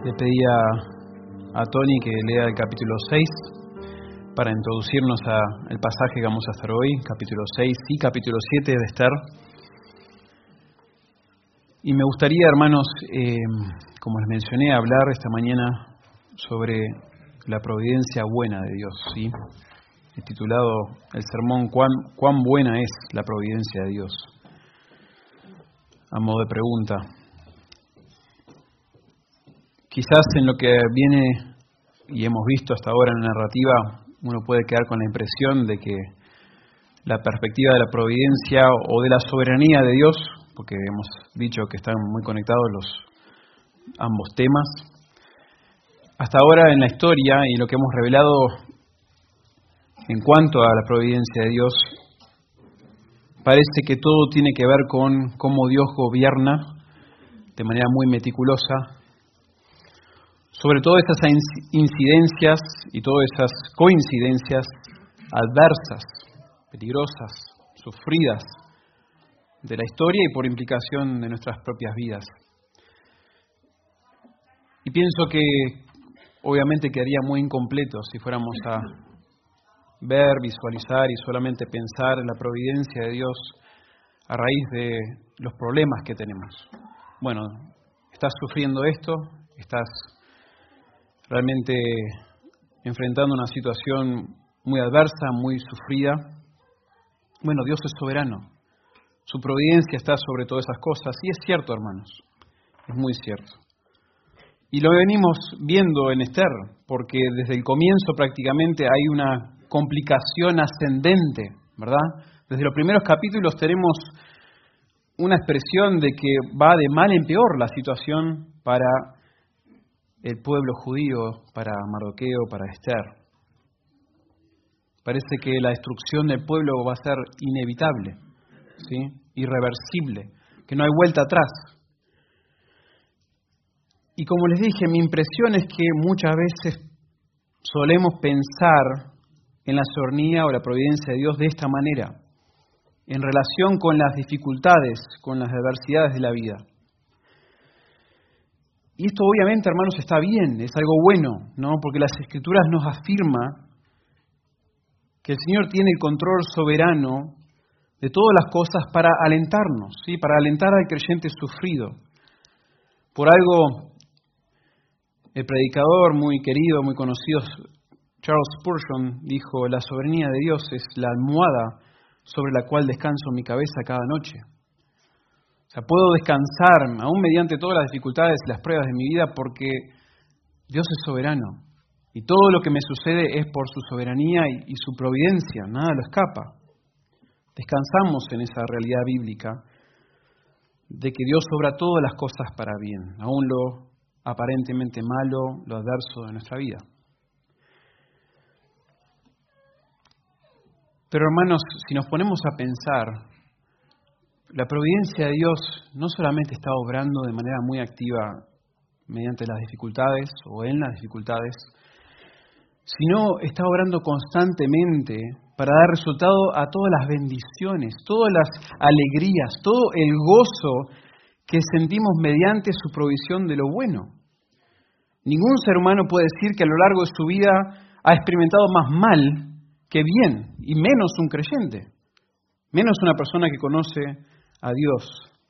Le pedí a Tony que lea el capítulo 6 para introducirnos al pasaje que vamos a hacer hoy, capítulo 6 y capítulo 7 de Esther. Y me gustaría, hermanos, como les mencioné, hablar esta mañana sobre la providencia buena de Dios, ¿sí? He titulado el sermón ¿Cuán buena es la providencia de Dios? A modo de pregunta. Quizás en lo que viene y hemos visto hasta ahora en la narrativa, uno puede quedar con la impresión de que la perspectiva de la providencia o de la soberanía de Dios, porque hemos dicho que están muy conectados ambos temas, hasta ahora en la historia y lo que hemos revelado en cuanto a la providencia de Dios, parece que todo tiene que ver con cómo Dios gobierna de manera muy meticulosa sobre todas esas incidencias y todas esas coincidencias adversas, peligrosas, sufridas de la historia y por implicación de nuestras propias vidas. Y pienso que obviamente quedaría muy incompleto si fuéramos a ver, visualizar y solamente pensar en la providencia de Dios a raíz de los problemas que tenemos. Bueno, estás sufriendo esto, estás realmente enfrentando una situación muy adversa, muy sufrida. Bueno, Dios es soberano. Su providencia está sobre todas esas cosas. Y es cierto, hermanos. Es muy cierto. Y lo venimos viendo en Esther, porque desde el comienzo prácticamente hay una complicación ascendente, ¿verdad? Desde los primeros capítulos tenemos una expresión de que va de mal en peor la situación para el pueblo judío, para Mardoqueo, para Esther. Parece que la destrucción del pueblo va a ser inevitable, ¿sí? Irreversible, que no hay vuelta atrás. Y como les dije, mi impresión es que muchas veces solemos pensar en la soberanía o la providencia de Dios de esta manera, en relación con las dificultades, con las adversidades de la vida. Y esto obviamente, hermanos, está bien, es algo bueno, ¿no? Porque las Escrituras nos afirma que el Señor tiene el control soberano de todas las cosas para alentarnos, ¿sí? Para alentar al creyente sufrido. Por algo, el predicador muy querido, muy conocido, Charles Spurgeon, dijo: la soberanía de Dios es la almohada sobre la cual descanso mi cabeza cada noche. O sea, puedo descansar, aún mediante todas las dificultades y las pruebas de mi vida, porque Dios es soberano. Y todo lo que me sucede es por su soberanía y su providencia, nada lo escapa. Descansamos en esa realidad bíblica de que Dios obra todas las cosas para bien, aún lo aparentemente malo, lo adverso de nuestra vida. Pero hermanos, si nos ponemos a pensar, la providencia de Dios no solamente está obrando de manera muy activa mediante las dificultades o en las dificultades, sino está obrando constantemente para dar resultado a todas las bendiciones, todas las alegrías, todo el gozo que sentimos mediante su provisión de lo bueno. Ningún ser humano puede decir que a lo largo de su vida ha experimentado más mal que bien, y menos un creyente, menos una persona que conoce a Dios.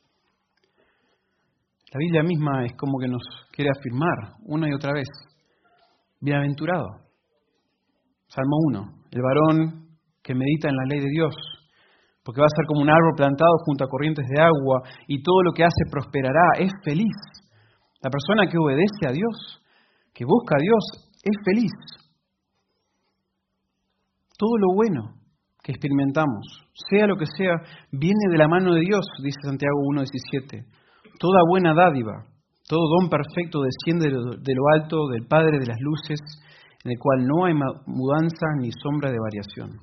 La Biblia misma es como que nos quiere afirmar una y otra vez: bienaventurado. Salmo 1, el varón que medita en la ley de Dios, porque va a ser como un árbol plantado junto a corrientes de agua y todo lo que hace prosperará, es feliz. La persona que obedece a Dios, que busca a Dios, es feliz. Todo lo bueno que experimentamos, sea lo que sea, viene de la mano de Dios, dice Santiago 1:17. Toda buena dádiva, todo don perfecto desciende de lo alto del Padre de las luces, en el cual no hay mudanza ni sombra de variación.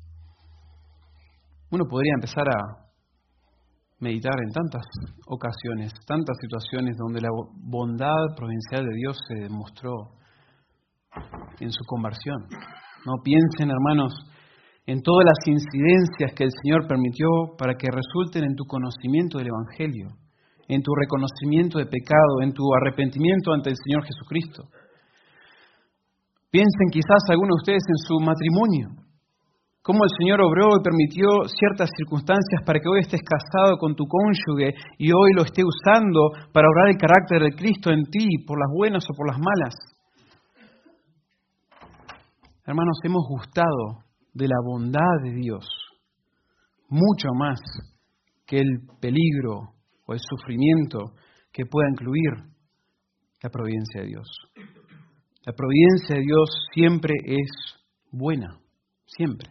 Uno podría empezar a meditar en tantas ocasiones, tantas situaciones donde la bondad providencial de Dios se demostró en su conversión. No piensen, hermanos, en todas las incidencias que el Señor permitió para que resulten en tu conocimiento del Evangelio, en tu reconocimiento de pecado, en tu arrepentimiento ante el Señor Jesucristo. Piensen quizás algunos de ustedes en su matrimonio, cómo el Señor obró y permitió ciertas circunstancias para que hoy estés casado con tu cónyuge y hoy lo esté usando para obrar el carácter de Cristo en ti, por las buenas o por las malas. Hermanos, hemos gustado de la bondad de Dios mucho más que el peligro o el sufrimiento que pueda incluir la providencia de Dios. La providencia de Dios siempre es buena, siempre.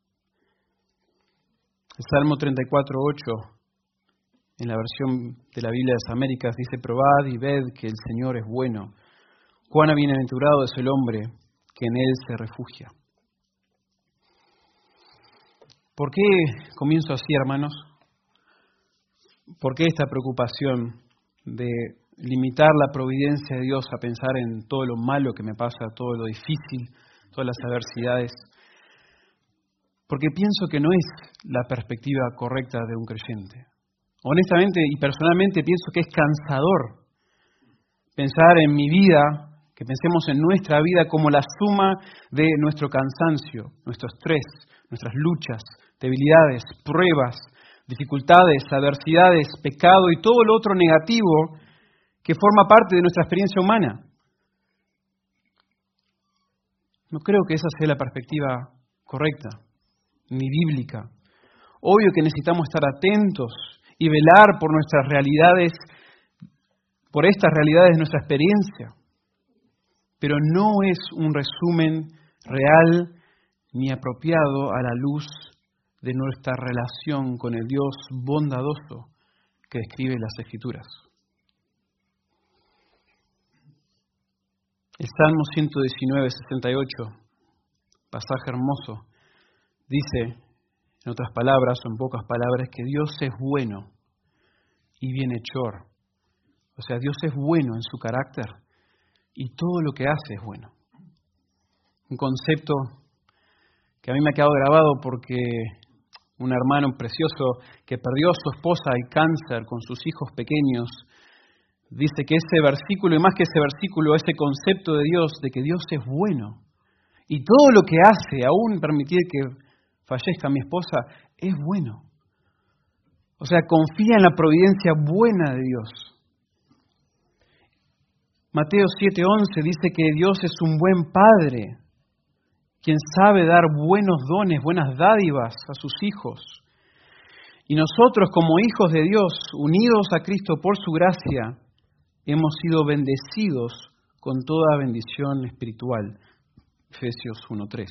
El Salmo 34:8, en la versión de la Biblia de las Américas, dice: probad y ved que el Señor es bueno. Cuán bienaventurado es el hombre que en Él se refugia. ¿Por qué comienzo así, hermanos? ¿Por qué esta preocupación de limitar la providencia de Dios a pensar en todo lo malo que me pasa, todo lo difícil, todas las adversidades? Porque pienso que no es la perspectiva correcta de un creyente. Honestamente y personalmente pienso que es cansador pensar en mi vida, que pensemos en nuestra vida como la suma de nuestro cansancio, nuestro estrés, nuestras luchas, debilidades, pruebas, dificultades, adversidades, pecado y todo lo otro negativo que forma parte de nuestra experiencia humana. No creo que esa sea la perspectiva correcta, ni bíblica. Obvio que necesitamos estar atentos y velar por nuestras realidades, por estas realidades de nuestra experiencia, pero no es un resumen real ni apropiado a la luz de nuestra relación con el Dios bondadoso que describe las Escrituras. El Salmo 119:68, pasaje hermoso, dice, en otras palabras o en pocas palabras, que Dios es bueno y bienhechor. O sea, Dios es bueno en su carácter y todo lo que hace es bueno. Un concepto que a mí me ha quedado grabado porque un hermano precioso que perdió a su esposa al cáncer con sus hijos pequeños, dice que ese versículo, y más que ese versículo, ese concepto de Dios, de que Dios es bueno, y todo lo que hace, aún permitir que fallezca mi esposa, es bueno. O sea, confía en la providencia buena de Dios. Mateo 7:11 dice que Dios es un buen Padre, quien sabe dar buenos dones, buenas dádivas a sus hijos. Y nosotros, como hijos de Dios, unidos a Cristo por su gracia, hemos sido bendecidos con toda bendición espiritual. Efesios 1:3.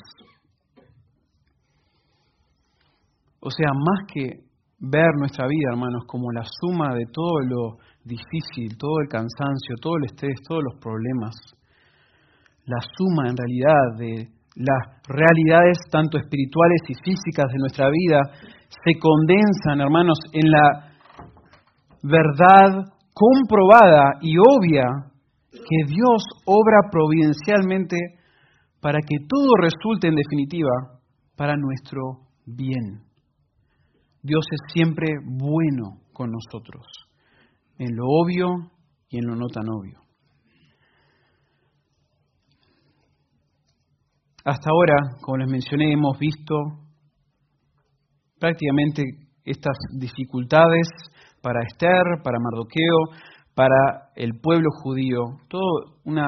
O sea, más que ver nuestra vida, hermanos, como la suma de todo lo difícil, todo el cansancio, todo el estrés, todos los problemas, la suma en realidad de las realidades tanto espirituales y físicas de nuestra vida se condensan, hermanos, en la verdad comprobada y obvia que Dios obra providencialmente para que todo resulte en definitiva para nuestro bien. Dios es siempre bueno con nosotros, en lo obvio y en lo no tan obvio. Hasta ahora, como les mencioné, hemos visto prácticamente estas dificultades para Esther, para Mardoqueo, para el pueblo judío, todo una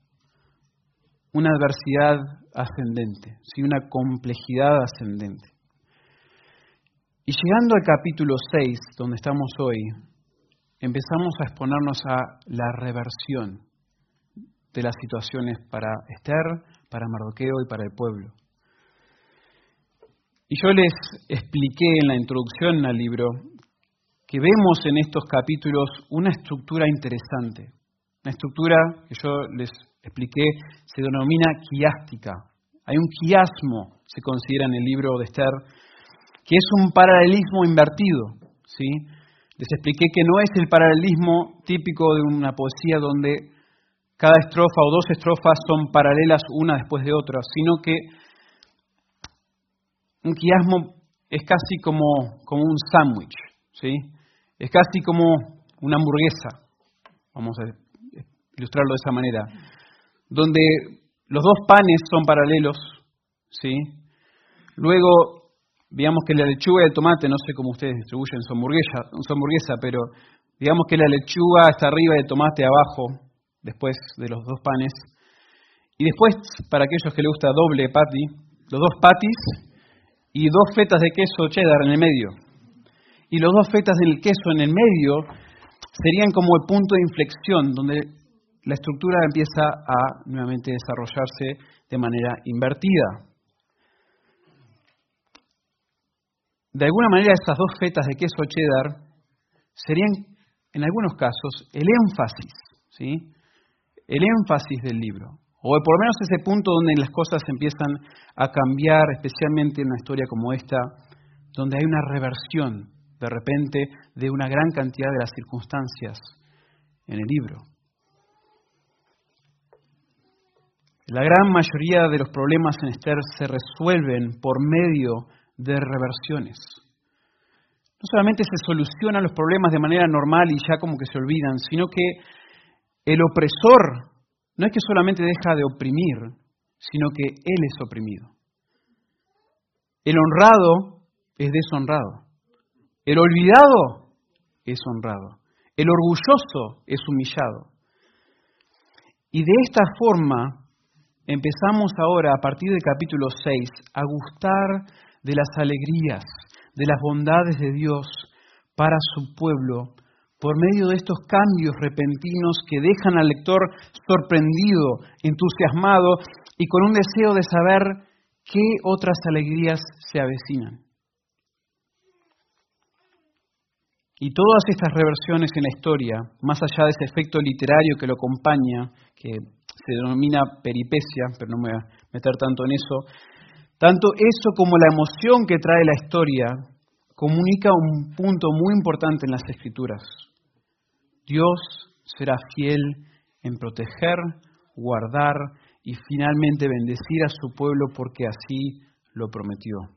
adversidad ascendente, ¿sí? Una complejidad ascendente. Y llegando al capítulo 6, donde estamos hoy, empezamos a exponernos a la reversión de las situaciones para Esther, para Mardoqueo y para el pueblo. Y yo les expliqué en la introducción al libro que vemos en estos capítulos una estructura interesante. Una estructura que yo les expliqué se denomina quiástica. Hay un quiasmo, se considera en el libro de Esther, que es un paralelismo invertido, ¿sí? Les expliqué que no es el paralelismo típico de una poesía donde cada estrofa o dos estrofas son paralelas una después de otra, sino que un quiasmo es casi como un sándwich, ¿sí? Es casi como una hamburguesa, vamos a ilustrarlo de esa manera, donde los dos panes son paralelos, ¿sí? Luego, digamos que la lechuga y el tomate, no sé cómo ustedes distribuyen su hamburguesa, pero digamos que la lechuga está arriba y el tomate abajo, después de los dos panes. Y después, para aquellos que les gusta doble patty, los dos patties y dos fetas de queso cheddar en el medio. Y los dos fetas del queso en el medio serían como el punto de inflexión, donde la estructura empieza a nuevamente desarrollarse de manera invertida. De alguna manera, esas dos fetas de queso cheddar serían, en algunos casos, el énfasis, ¿sí? El énfasis del libro. O por lo menos ese punto donde las cosas empiezan a cambiar, especialmente en una historia como esta, donde hay una reversión, de repente, de una gran cantidad de las circunstancias en el libro. La gran mayoría de los problemas en Esther se resuelven por medio de reversiones. No solamente se solucionan los problemas de manera normal y ya como que se olvidan, sino que el opresor no es que solamente deja de oprimir, sino que él es oprimido. El honrado es deshonrado. El olvidado es honrado. El orgulloso es humillado. Y de esta forma empezamos ahora, a partir del capítulo 6, a gustar de las alegrías, de las bondades de Dios para su pueblo, por medio de estos cambios repentinos que dejan al lector sorprendido, entusiasmado y con un deseo de saber qué otras alegrías se avecinan. Y todas estas reversiones en la historia, más allá de ese efecto literario que lo acompaña, que se denomina peripecia, pero no me voy a meter tanto en eso, tanto eso como la emoción que trae la historia comunica un punto muy importante en las Escrituras. Dios será fiel en proteger, guardar y finalmente bendecir a su pueblo porque así lo prometió. O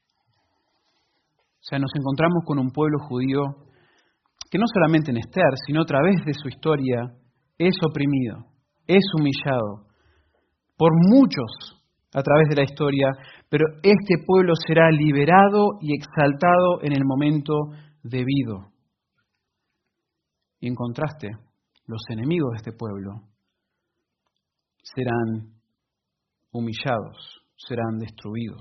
sea, nos encontramos con un pueblo judío que no solamente en Esther, sino a través de su historia, es oprimido, es humillado por muchos a través de la historia, pero este pueblo será liberado y exaltado en el momento debido. Y en contraste, los enemigos de este pueblo serán humillados, serán destruidos.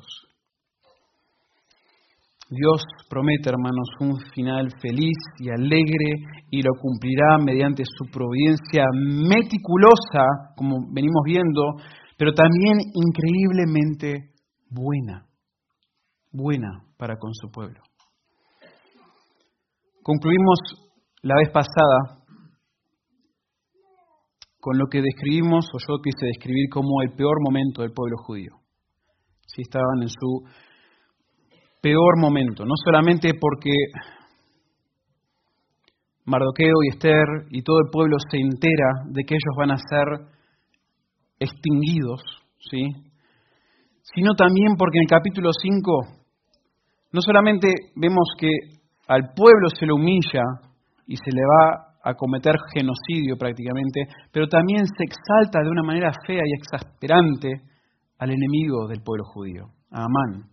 Dios promete, hermanos, un final feliz y alegre y lo cumplirá mediante su providencia meticulosa, como venimos viendo, pero también increíblemente buena para con su pueblo. Concluimos la vez pasada con lo que describimos, o yo quise describir como el peor momento del pueblo judío. Sí, estaban en su peor momento, no solamente porque Mardoqueo y Esther y todo el pueblo se entera de que ellos van a ser extinguidos, ¿sí? Sino también porque en el capítulo 5 no solamente vemos que al pueblo se lo humilla y se le va a cometer genocidio prácticamente, pero también se exalta de una manera fea y exasperante al enemigo del pueblo judío, a Amán.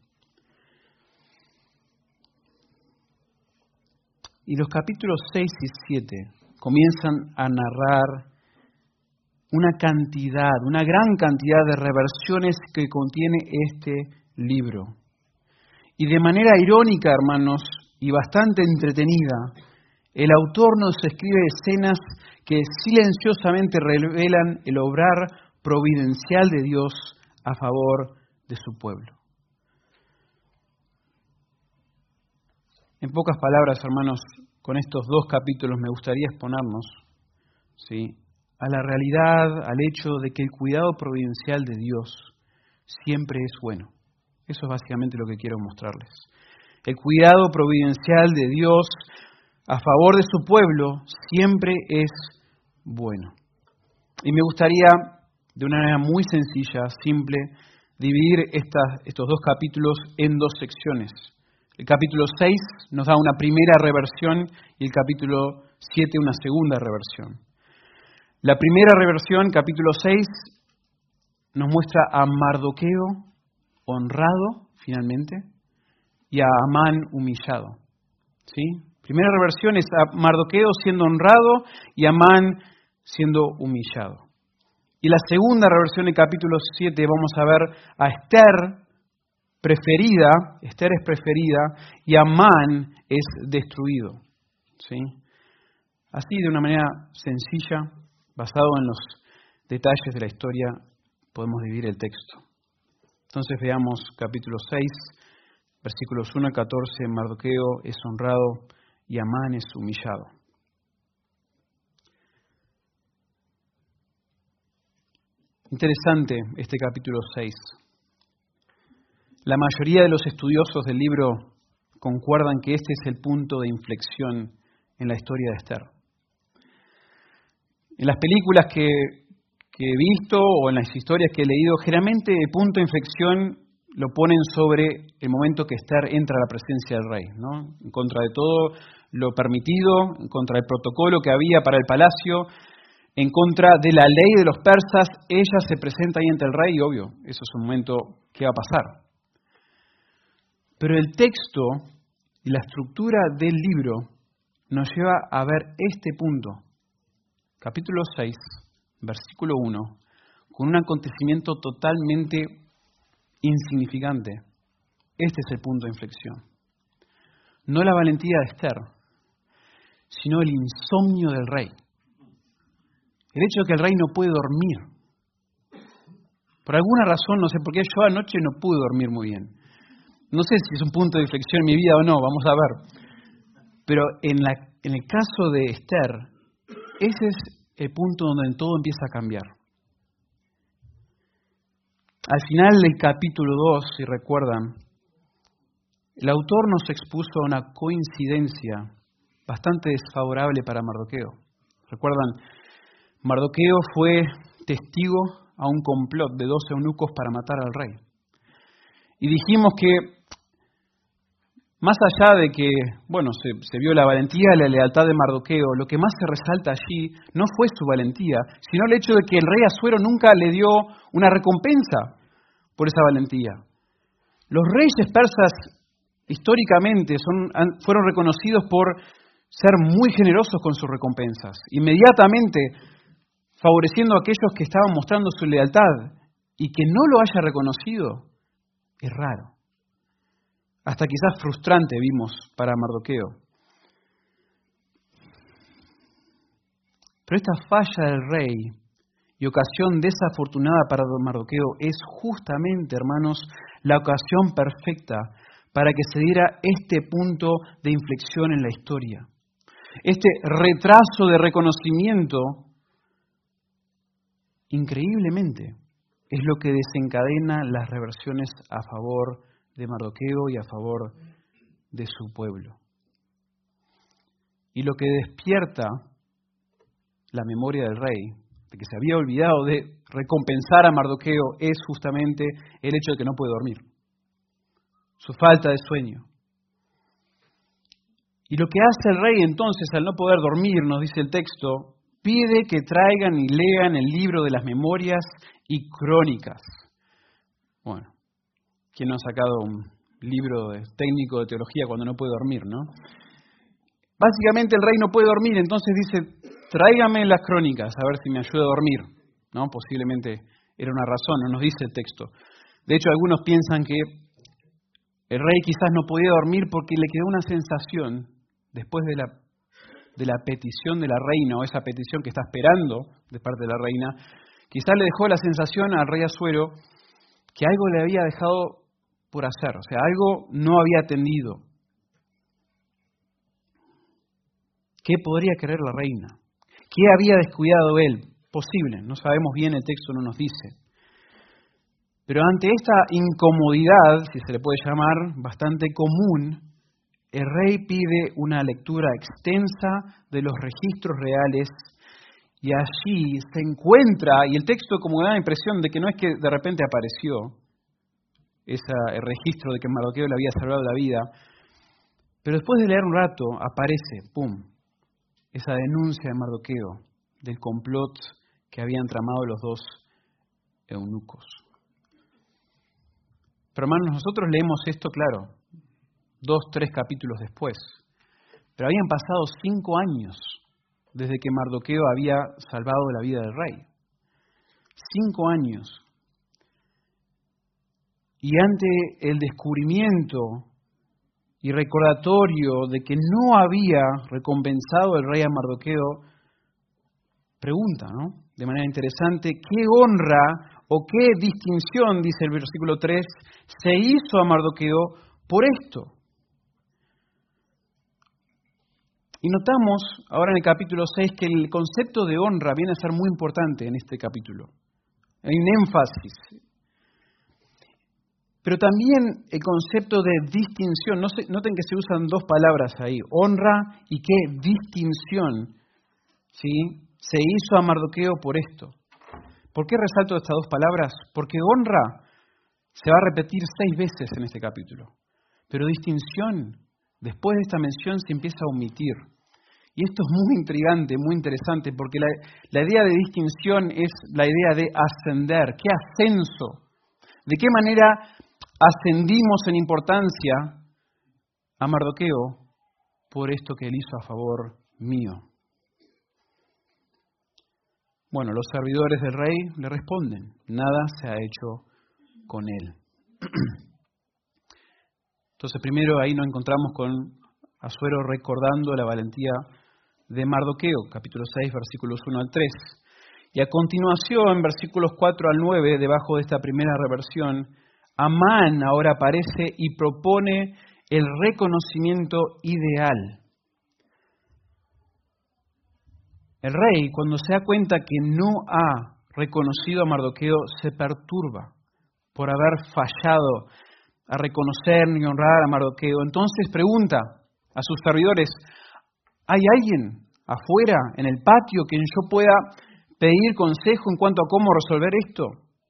Y los capítulos 6 y 7 comienzan a narrar una gran cantidad de reversiones que contiene este libro. Y de manera irónica, hermanos, y bastante entretenida, el autor nos escribe escenas que silenciosamente revelan el obrar providencial de Dios a favor de su pueblo. En pocas palabras, hermanos, con estos dos capítulos me gustaría exponernos, ¿sí?, a la realidad, al hecho de que el cuidado providencial de Dios siempre es bueno. Eso es básicamente lo que quiero mostrarles. El cuidado providencial de Dios a favor de su pueblo siempre es bueno. Y me gustaría, de una manera muy sencilla, simple, dividir estos dos capítulos en dos secciones. El capítulo 6 nos da una primera reversión y el capítulo 7 una segunda reversión. La primera reversión, capítulo 6, nos muestra a Mardoqueo honrado, finalmente, y a Amán humillado. ¿Sí? Primera reversión es a Mardoqueo siendo honrado y Amán siendo humillado. Y la segunda reversión, en capítulo 7, vamos a ver a Esther es preferida y Amán es destruido. ¿Sí? Así, de una manera sencilla, basado en los detalles de la historia, podemos dividir el texto. Entonces veamos capítulo 6, versículos 1 a 14, Mardoqueo es honrado y Amán es humillado. Interesante este capítulo 6. La mayoría de los estudiosos del libro concuerdan que este es el punto de inflexión en la historia de Esther. En las películas que he visto o en las historias que he leído, generalmente el punto de inflexión lo ponen sobre el momento que Esther entra a la presencia del rey, ¿no? En contra de todo lo permitido, en contra del protocolo que había para el palacio, en contra de la ley de los persas, ella se presenta ahí ante el rey y obvio, eso es un momento que va a pasar. Pero el texto y la estructura del libro nos lleva a ver este punto, capítulo 6, versículo 1, con un acontecimiento totalmente insignificante. Este es el punto de inflexión. No la valentía de Esther, sino el insomnio del rey. El hecho de que el rey no puede dormir. Por alguna razón, no sé por qué, yo anoche no pude dormir muy bien. No sé si es un punto de inflexión en mi vida o no, vamos a ver. Pero en el caso de Esther, ese es el punto donde todo empieza a cambiar. Al final del capítulo 2, si recuerdan, el autor nos expuso a una coincidencia bastante desfavorable para Mardoqueo. ¿Recuerdan? Mardoqueo fue testigo a un complot de 12 eunucos para matar al rey. Y dijimos que, más allá de que, se vio la valentía y la lealtad de Mardoqueo, lo que más se resalta allí no fue su valentía, sino el hecho de que el rey Asuero nunca le dio una recompensa por esa valentía. Los reyes persas históricamente fueron reconocidos por ser muy generosos con sus recompensas. Inmediatamente favoreciendo a aquellos que estaban mostrando su lealtad, y que no lo haya reconocido es raro. Hasta quizás frustrante vimos para Mardoqueo. Pero esta falla del rey y ocasión desafortunada para Mardoqueo es justamente, hermanos, la ocasión perfecta para que se diera este punto de inflexión en la historia. Este retraso de reconocimiento, increíblemente, es lo que desencadena las reversiones a favor de Mardoqueo y a favor de su pueblo. Y lo que despierta la memoria del rey, de que se había olvidado de recompensar a Mardoqueo, es justamente el hecho de que no puede dormir. Su falta de sueño. Y lo que hace el rey entonces, al no poder dormir, nos dice el texto, pide que traigan y lean el libro de las memorias y crónicas. Bueno, ¿quién no ha sacado un libro técnico de teología cuando no puede dormir, no? Básicamente el rey no puede dormir, entonces dice, tráigame las crónicas, a ver si me ayuda a dormir, ¿no? Posiblemente era una razón, no nos dice el texto. De hecho, algunos piensan que el rey quizás no podía dormir porque le quedó una sensación, después de la petición de la reina, o esa petición que está esperando de parte de la reina, quizás le dejó la sensación al rey Asuero que algo le había dejado por hacer, o sea, algo no había atendido. ¿Qué podría querer la reina? ¿Qué había descuidado él? Posible, no sabemos bien, el texto no nos dice. Pero ante esta incomodidad, si se le puede llamar, bastante común, el rey pide una lectura extensa de los registros reales y allí se encuentra, y el texto como da la impresión de que no es que de repente apareció el registro de que Mardoqueo le había salvado la vida, Pero después de leer un rato, aparece, ¡pum!, esa denuncia de Mardoqueo del complot que habían tramado los dos eunucos. Pero hermanos, nosotros leemos esto, claro, 2, 3 capítulos después. Pero habían pasado 5 años desde que Mardoqueo había salvado la vida del rey. 5 años. Y ante el descubrimiento y recordatorio de que no había recompensado el rey a Mardoqueo, pregunta, ¿no?, de manera interesante, ¿qué honra o qué distinción, dice el versículo 3, se hizo a Mardoqueo por esto? Y notamos ahora en el capítulo 6 que el concepto de honra viene a ser muy importante en este capítulo. Hay un énfasis. Pero también el concepto de distinción. Noten que se usan 2 palabras ahí, honra y qué distinción, ¿sí?, se hizo a Mardoqueo por esto. ¿Por qué resalto estas 2 palabras? Porque honra se va a repetir 6 veces en este capítulo. Pero distinción, después de esta mención, se empieza a omitir. Y esto es muy intrigante, muy interesante, porque la idea de distinción es la idea de ascender. ¿Qué ascenso? ¿De qué manera ascendimos en importancia a Mardoqueo por esto que él hizo a favor mío? Bueno, los servidores del rey le responden, nada se ha hecho con él. Entonces primero ahí nos encontramos con Asuero recordando la valentía de Mardoqueo, capítulo 6, versículos 1 al 3. Y a continuación, en versículos 4 al 9, debajo de esta primera reversión, Amán ahora aparece y propone el reconocimiento ideal. El rey, cuando se da cuenta que no ha reconocido a Mardoqueo, se perturba por haber fallado a reconocer ni honrar a Mardoqueo. Entonces pregunta a sus servidores, ¿hay alguien afuera, en el patio, quien yo pueda pedir consejo en cuanto a cómo resolver esto?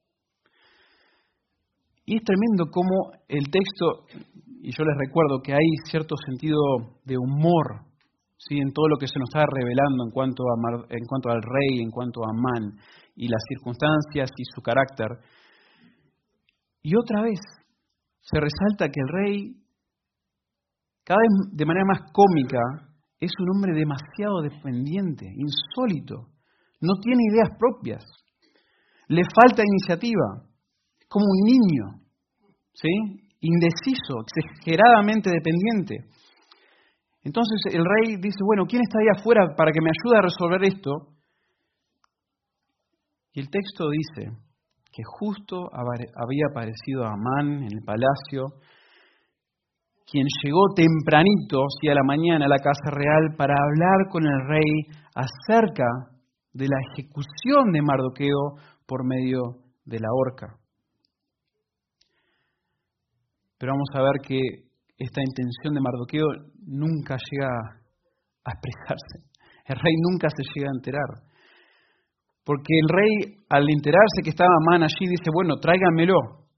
Y es tremendo cómo el texto, y yo les recuerdo que hay cierto sentido de humor, ¿sí?, en todo lo que se nos está revelando en cuanto al rey, en cuanto a Amán, y las circunstancias y su carácter. Y otra vez se resalta que el rey, cada vez de manera más cómica, es un hombre demasiado dependiente, insólito, no tiene ideas propias, le falta iniciativa, es como un niño, ¿sí?, indeciso, exageradamente dependiente. Entonces el rey dice, bueno, ¿quién está ahí afuera para que me ayude a resolver esto? Y el texto dice que justo había aparecido Amán en el palacio, quien llegó tempranito, sí, a la mañana a la casa real para hablar con el rey acerca de la ejecución de Mardoqueo por medio de la horca. Pero vamos a ver que esta intención de Mardoqueo nunca llega a expresarse. El rey nunca se llega a enterar. Porque el rey, al enterarse que estaba Amán allí, dice, bueno, tráiganmelo.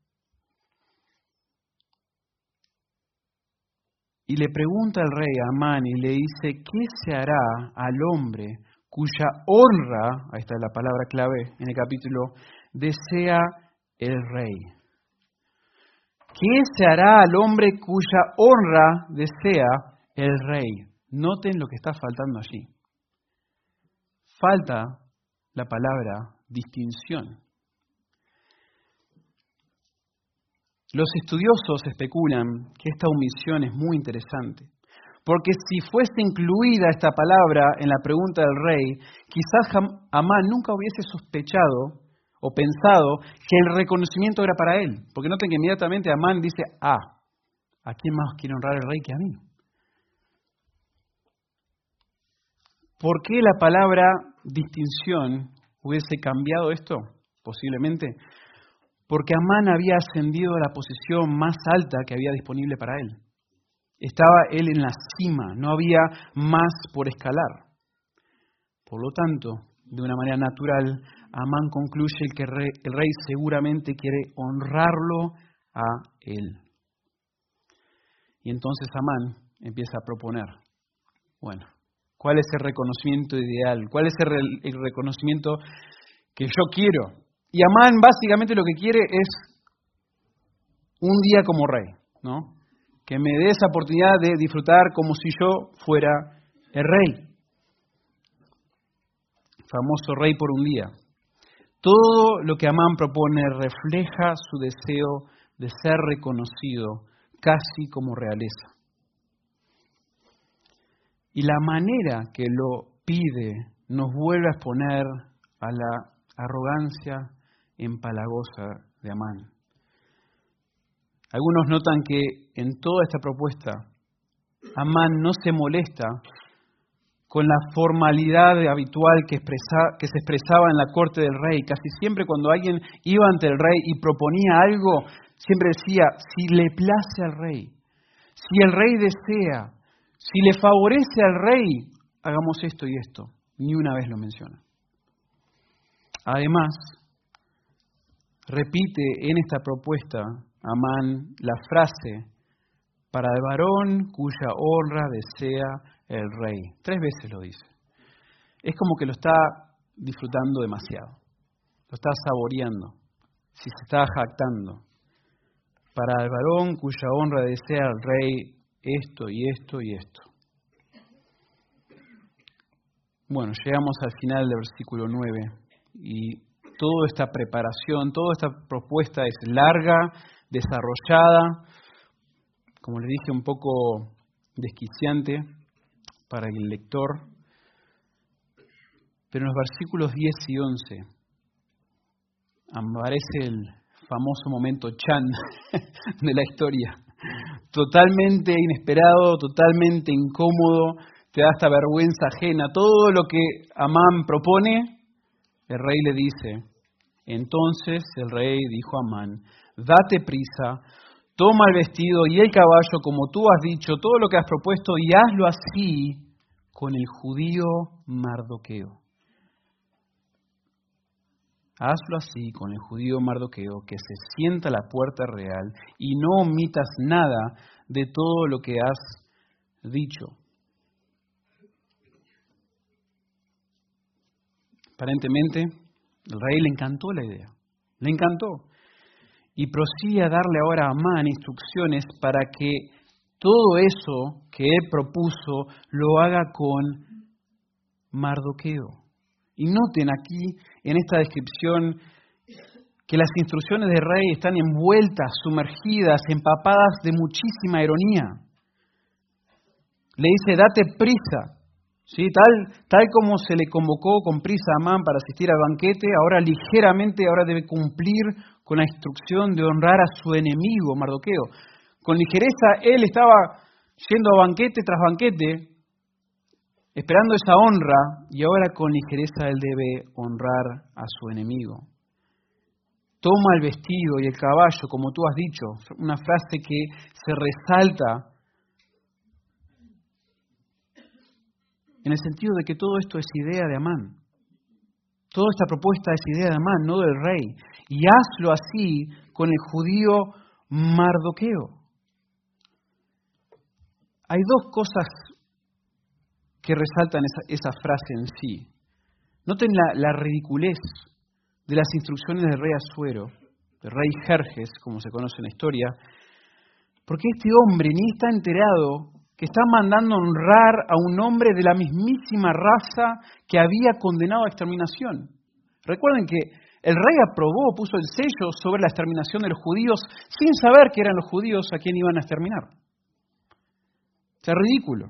Y le pregunta al rey a Amán y le dice, ¿qué se hará al hombre cuya honra, ahí está la palabra clave en el capítulo, desea el rey? ¿Qué se hará al hombre cuya honra desea el rey? Noten lo que está faltando allí. Falta la palabra distinción. Los estudiosos especulan que esta omisión es muy interesante, porque si fuese incluida esta palabra en la pregunta del rey, quizás Amán nunca hubiese sospechado o pensado que el reconocimiento era para él. Porque noten que inmediatamente Amán dice, ¿a quién más quiere honrar el rey que a mí? ¿Por qué la palabra distinción hubiese cambiado esto? Posiblemente porque Amán había ascendido a la posición más alta que había disponible para él. Estaba él en la cima, no había más por escalar. Por lo tanto, de una manera natural, Amán concluye que el rey seguramente quiere honrarlo a él. Y entonces Amán empieza a proponer. Bueno, ¿cuál es el reconocimiento ideal? ¿Cuál es el reconocimiento que yo quiero? Y Amán básicamente lo que quiere es un día como rey, ¿no? Que me dé esa oportunidad de disfrutar como si yo fuera el rey. Famoso rey por un día. Todo lo que Amán propone refleja su deseo de ser reconocido casi como realeza. Y la manera que lo pide nos vuelve a exponer a la arrogancia empalagosa de Amán. Algunos notan que en toda esta propuesta, Amán no se molesta con la formalidad habitual que se expresaba en la corte del rey. Casi siempre cuando alguien iba ante el rey y proponía algo, siempre decía, si le place al rey, si el rey desea, si le favorece al rey, hagamos esto y esto. Ni una vez lo menciona. Además, repite en esta propuesta, Amán, la frase, para el varón cuya honra desea el rey. 3 veces lo dice. Es como que lo está disfrutando demasiado. Lo está saboreando. Si se está jactando. Para el varón cuya honra desea el rey, esto y esto y esto. Bueno, llegamos al final del versículo 9 y toda esta preparación, toda esta propuesta es larga, desarrollada, como le dije, un poco desquiciante para el lector. Pero en los versículos 10 y 11 aparece el famoso momento Chan de la historia. Totalmente inesperado, totalmente incómodo, te da hasta vergüenza ajena. Todo lo que Amán propone, el rey le dice. Entonces el rey dijo a Amán, date prisa, toma el vestido y el caballo como tú has dicho, todo lo que has propuesto, y hazlo así con el judío Mardoqueo. Hazlo así con el judío Mardoqueo, que se sienta a la puerta real, y no omitas nada de todo lo que has dicho. Aparentemente, el rey le encantó la idea, le encantó. Y prosigue a darle ahora a Amán instrucciones para que todo eso que él propuso lo haga con Mardoqueo. Y noten aquí en esta descripción que las instrucciones del rey están envueltas, sumergidas, empapadas de muchísima ironía. Le dice, date prisa. ¿Sí? Tal como se le convocó con prisa a Amán para asistir al banquete, ahora ligeramente debe cumplir con la instrucción de honrar a su enemigo, Mardoqueo. Con ligereza él estaba yendo a banquete tras banquete, esperando esa honra, y ahora con ligereza él debe honrar a su enemigo. Toma el vestido y el caballo, como tú has dicho, una frase que se resalta en el sentido de que todo esto es idea de Amán. Toda esta propuesta es idea de Amán, no del rey. Y hazlo así con el judío Mardoqueo. Hay 2 cosas que resaltan esa frase en sí. Noten la ridiculez de las instrucciones del rey Asuero, del rey Jerjes, como se conoce en la historia, porque este hombre ni está enterado que está mandando honrar a un hombre de la mismísima raza que había condenado a exterminación. Recuerden que el rey aprobó, puso el sello sobre la exterminación de los judíos sin saber que eran los judíos a quien iban a exterminar. O sea, ridículo.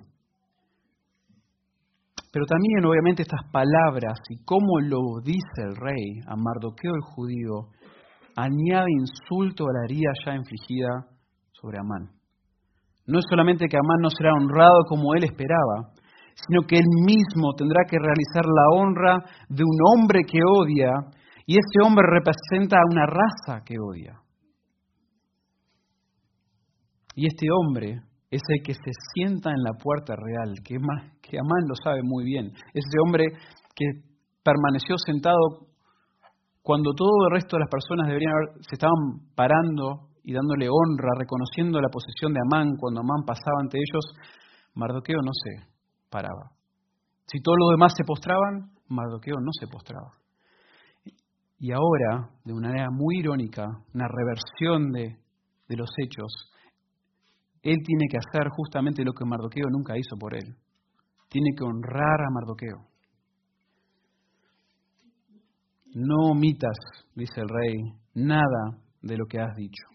Pero también, obviamente, estas palabras y cómo lo dice el rey a Mardoqueo el judío añade insulto a la herida ya infligida sobre Amán. No es solamente que Amán no será honrado como él esperaba, sino que él mismo tendrá que realizar la honra de un hombre que odia, y ese hombre representa a una raza que odia. Y este hombre es el que se sienta en la puerta real, que Amán lo sabe muy bien. Es ese hombre que permaneció sentado cuando todo el resto de las personas se estaban parando y dándole honra, reconociendo la posesión de Amán cuando Amán pasaba ante ellos, Mardoqueo no se paraba. Si todos los demás se postraban, Mardoqueo no se postraba. Y ahora, de una manera muy irónica, una reversión de los hechos, él tiene que hacer justamente lo que Mardoqueo nunca hizo por él. Tiene que honrar a Mardoqueo. No omitas, dice el rey, nada de lo que has dicho.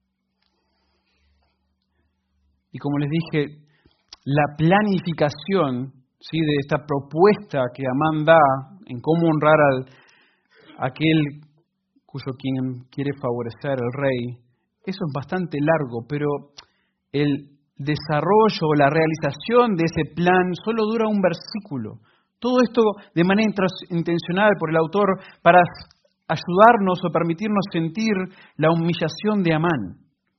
Y como les dije, la planificación, ¿sí?, de esta propuesta que Amán da en cómo honrar a aquel cuyo quien quiere favorecer al rey, eso es bastante largo, pero el desarrollo o la realización de ese plan solo dura un versículo. Todo esto de manera intencional por el autor para ayudarnos o permitirnos sentir la humillación de Amán.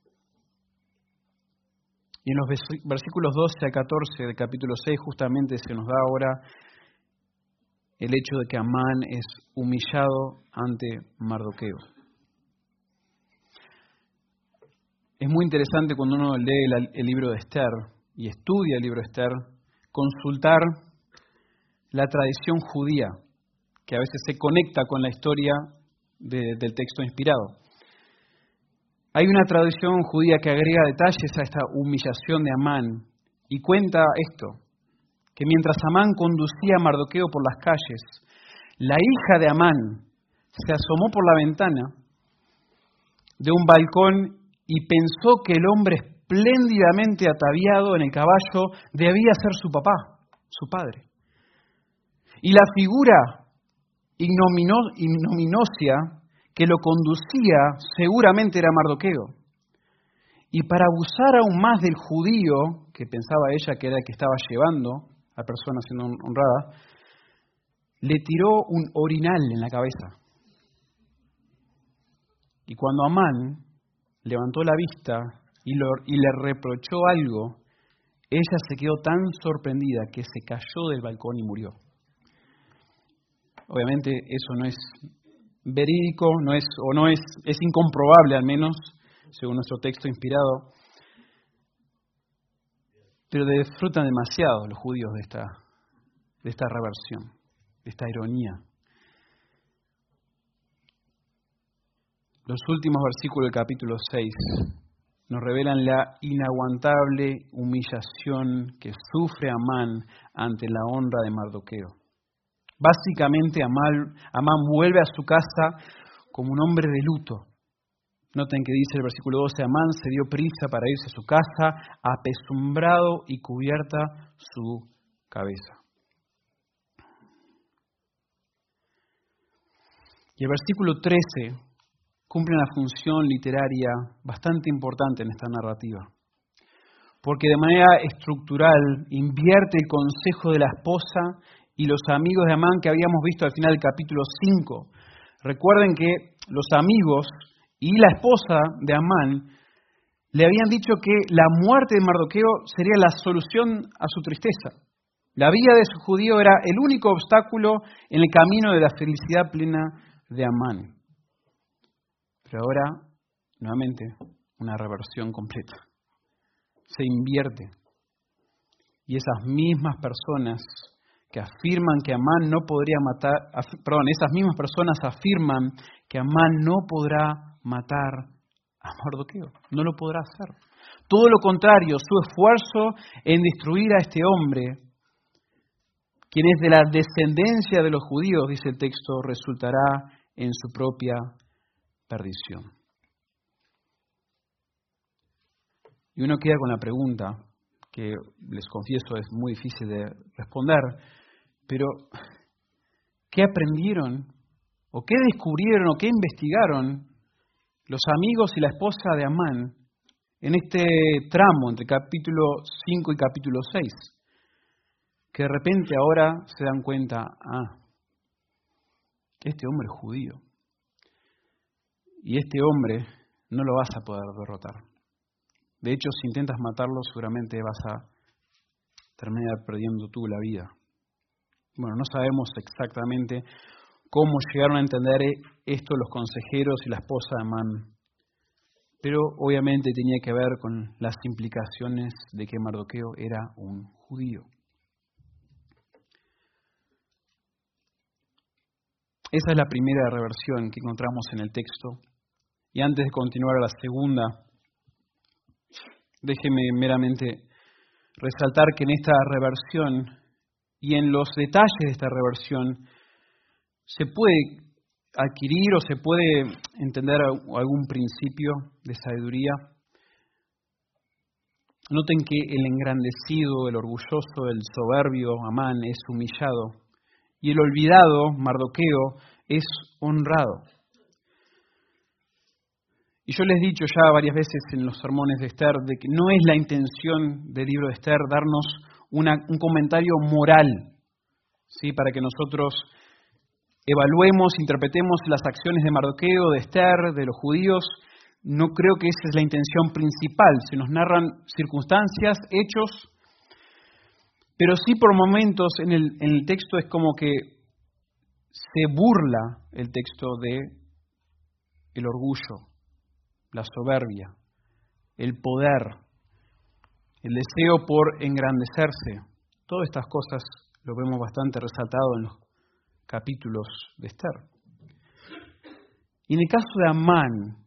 Y en los versículos 12 a 14 del capítulo 6 justamente se nos da ahora el hecho de que Amán es humillado ante Mardoqueo. Es muy interesante cuando uno lee el libro de Esther y estudia el libro de Esther, consultar la tradición judía, que a veces se conecta con la historia del texto inspirado. Hay una tradición judía que agrega detalles a esta humillación de Amán y cuenta esto, que mientras Amán conducía a Mardoqueo por las calles, la hija de Amán se asomó por la ventana de un balcón y pensó que el hombre espléndidamente ataviado en el caballo debía ser su papá, su padre. Y la figura ignominiosa que lo conducía seguramente era Mardoqueo. Y para abusar aún más del judío, que pensaba ella que era el que estaba llevando a la persona siendo honrada, le tiró un orinal en la cabeza. Y cuando Amán levantó la vista y le reprochó algo, ella se quedó tan sorprendida que se cayó del balcón y murió. Obviamente eso no es verídico, es incomprobable al menos, según nuestro texto inspirado, pero disfrutan demasiado los judíos de esta reversión, de esta ironía. Los últimos versículos del capítulo 6 nos revelan la inaguantable humillación que sufre Amán ante la honra de Mardoqueo. Básicamente, Amán vuelve a su casa como un hombre de luto. Noten que dice el versículo 12, Amán se dio prisa para irse a su casa, apesumbrado y cubierta su cabeza. Y el versículo 13 cumple una función literaria bastante importante en esta narrativa, porque de manera estructural invierte el consejo de la esposa y los amigos de Amán que habíamos visto al final del capítulo 5. Recuerden que los amigos y la esposa de Amán le habían dicho que la muerte de Mardoqueo sería la solución a su tristeza. La vida de su judío era el único obstáculo en el camino de la felicidad plena de Amán. Pero ahora, nuevamente, una reversión completa. Se invierte. Y esas mismas personas que afirman que Amán no podría esas mismas personas afirman que Amán no podrá matar a Mardoqueo, no lo podrá hacer. Todo lo contrario, su esfuerzo en destruir a este hombre, quien es de la descendencia de los judíos, dice el texto, resultará en su propia perdición. Y uno queda con la pregunta, que les confieso es muy difícil de responder, pero ¿qué aprendieron? ¿O qué descubrieron? ¿O qué investigaron los amigos y la esposa de Amán en este tramo entre capítulo 5 y capítulo 6? Que de repente ahora se dan cuenta, este hombre es judío. Y este hombre no lo vas a poder derrotar. De hecho, si intentas matarlo, seguramente vas a terminar perdiendo tú la vida. Bueno, no sabemos exactamente cómo llegaron a entender esto los consejeros y la esposa de Amán. pero obviamente tenía que ver con las implicaciones de que Mardoqueo era un judío. Esa es la primera reversión que encontramos en el texto. Y antes de continuar a la segunda, déjeme meramente resaltar que en esta reversión y en los detalles de esta reversión se puede adquirir o se puede entender algún principio de sabiduría. Noten que el engrandecido, el orgulloso, el soberbio Amán es humillado y el olvidado, Mardoqueo, es honrado. Y yo les he dicho ya varias veces en los sermones de Esther de que no es la intención del libro de Esther darnos un comentario moral, ¿sí? Para que nosotros evaluemos, interpretemos las acciones de Mardoqueo, de Esther, de los judíos. No creo que esa es la intención principal. Se nos narran circunstancias, hechos, pero sí por momentos en el texto es como que se burla el texto de el orgullo, la soberbia, el poder, el deseo por engrandecerse. Todas estas cosas lo vemos bastante resaltado en los capítulos de Esther. Y en el caso de Amán,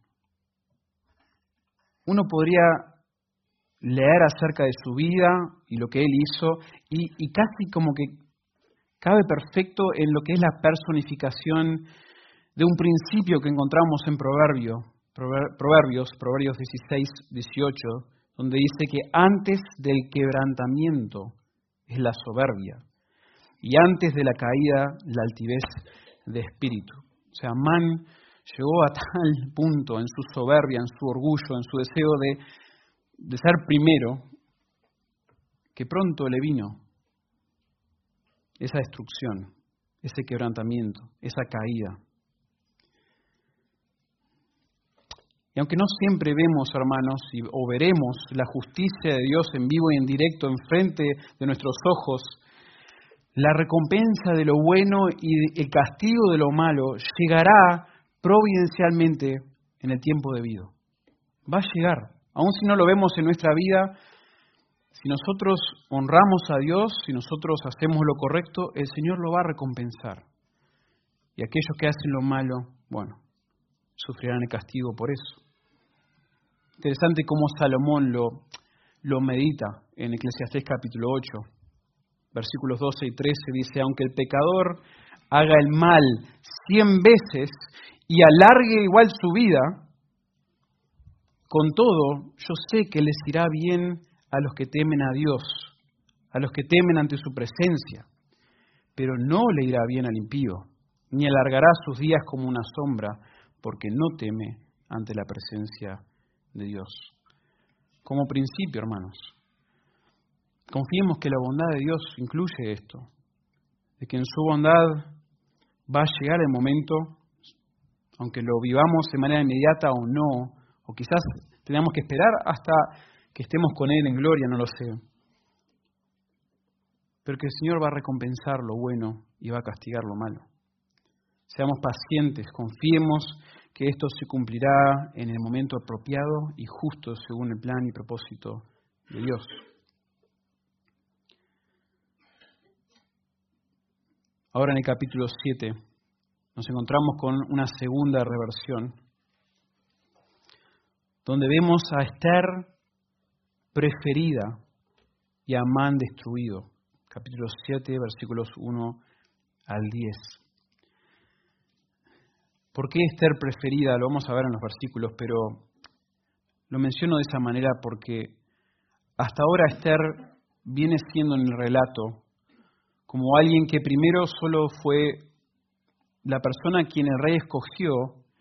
uno podría leer acerca de su vida y lo que él hizo, y casi como que cabe perfecto en lo que es la personificación de un principio que encontramos en Proverbios 16, 18, donde dice que antes del quebrantamiento es la soberbia, y antes de la caída la altivez de espíritu. O sea, Amán llegó a tal punto en su soberbia, en su orgullo, en su deseo de ser primero, que pronto le vino esa destrucción, ese quebrantamiento, esa caída. Y aunque no siempre vemos, hermanos, o veremos la justicia de Dios en vivo y en directo enfrente de nuestros ojos, la recompensa de lo bueno y el castigo de lo malo llegará providencialmente en el tiempo debido. Va a llegar. Aun si no lo vemos en nuestra vida, si nosotros honramos a Dios, si nosotros hacemos lo correcto, el Señor lo va a recompensar. Y aquellos que hacen lo malo, bueno, sufrirán el castigo por eso. Interesante cómo Salomón lo medita en Eclesiastés capítulo 8, versículos 12 y 13, dice: aunque el pecador haga el mal 100 veces y alargue igual su vida, con todo, yo sé que les irá bien a los que temen a Dios, a los que temen ante su presencia, pero no le irá bien al impío, ni alargará sus días como una sombra, porque no teme ante la presencia de Dios. Como principio, hermanos, confiemos que la bondad de Dios incluye esto, de que en su bondad va a llegar el momento, aunque lo vivamos de manera inmediata o no, o quizás tengamos que esperar hasta que estemos con Él en gloria, no lo sé. Pero que el Señor va a recompensar lo bueno y va a castigar lo malo. Seamos pacientes, confiemos que esto se cumplirá en el momento apropiado y justo según el plan y propósito de Dios. Ahora en el capítulo 7 nos encontramos con una segunda reversión, donde vemos a Esther preferida y a Amán destruido. Capítulo 7, versículos 1 al 10. ¿Por qué Esther preferida? Lo vamos a ver en los versículos, pero lo menciono de esa manera porque hasta ahora Esther viene siendo en el relato como alguien que primero solo fue la persona a quien el rey escogió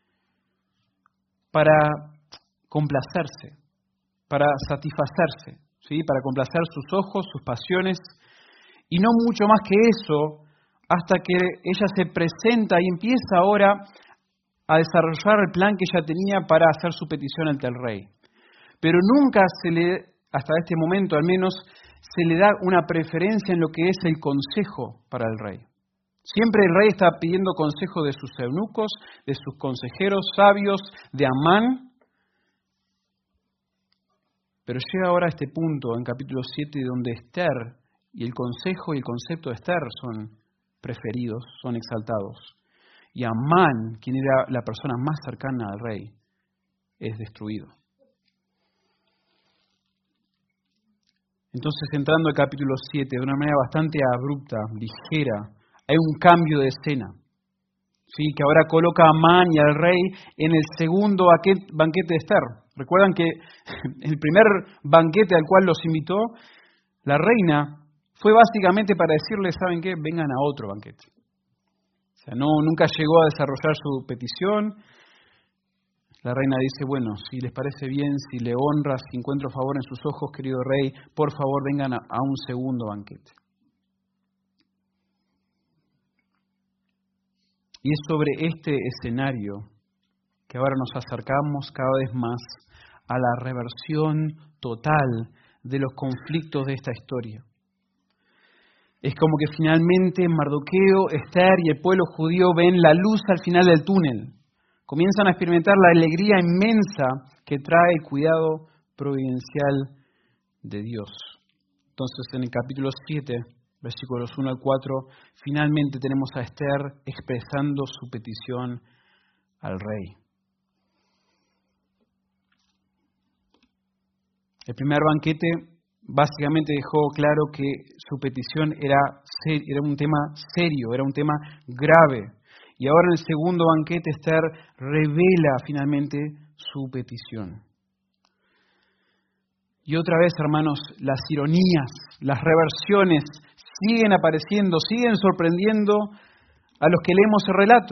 para complacerse, para satisfacerse, ¿sí? Para complacer sus ojos, sus pasiones, y no mucho más que eso, hasta que ella se presenta y empieza ahora a desarrollar el plan que ella tenía para hacer su petición ante el rey. Pero nunca hasta este momento al menos, se le da una preferencia en lo que es el consejo para el rey. Siempre el rey está pidiendo consejo de sus eunucos, de sus consejeros sabios, de Amán, Pero llega ahora a este punto, en capítulo 7, donde Esther y el consejo y el concepto de Esther son preferidos, son exaltados. Y Amán, quien era la persona más cercana al rey, es destruido. Entonces, entrando al capítulo 7, de una manera bastante abrupta, ligera, hay un cambio de escena. ¿Sí? Que ahora coloca a Amán y al rey en el segundo banquete de Esther. Recuerdan que el primer banquete al cual los invitó la reina fue básicamente para decirles, ¿saben qué? Vengan a otro banquete. O sea, nunca llegó a desarrollar su petición. La reina dice, bueno, si les parece bien, si le honra, si encuentro favor en sus ojos, querido rey, por favor vengan a un segundo banquete. Y es sobre este escenario que ahora nos acercamos cada vez más a la reversión total de los conflictos de esta historia. Es como que finalmente Mardoqueo, Esther y el pueblo judío ven la luz al final del túnel. Comienzan a experimentar la alegría inmensa que trae el cuidado providencial de Dios. Entonces, en el capítulo 7, versículos 1 al 4, finalmente tenemos a Esther expresando su petición al rey. El primer banquete básicamente dejó claro que su petición era un tema serio, era un tema grave. Y ahora en el segundo banquete Esther revela finalmente su petición. Y otra vez, hermanos, las ironías, las reversiones siguen apareciendo, siguen sorprendiendo a los que leemos el relato.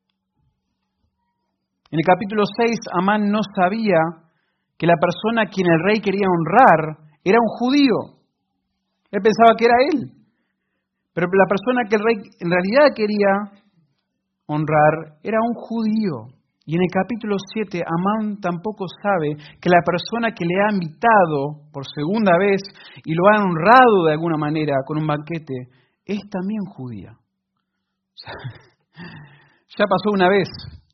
En el capítulo 6, Amán no sabía que la persona a quien el rey quería honrar era un judío. Él pensaba que era él. Pero la persona que el rey en realidad quería honrar era un judío. Y en el capítulo 7, Amán tampoco sabe que la persona que le ha invitado por segunda vez y lo ha honrado de alguna manera con un banquete es también judía. O sea, ya pasó una vez.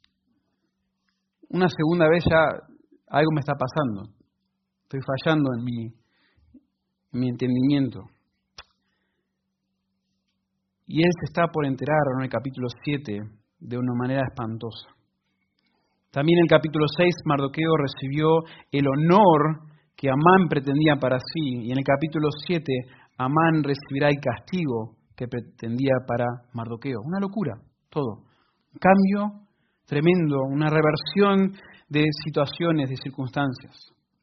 Una segunda vez ya algo me está pasando. Estoy fallando en mi entendimiento. Y él se está por enterar en el capítulo 7 de una manera espantosa. También en el capítulo 6, Mardoqueo recibió el honor que Amán pretendía para sí. Y en el capítulo 7, Amán recibirá el castigo que pretendía para Mardoqueo. Una locura, todo. Un cambio tremendo, una reversión de situaciones, de circunstancias.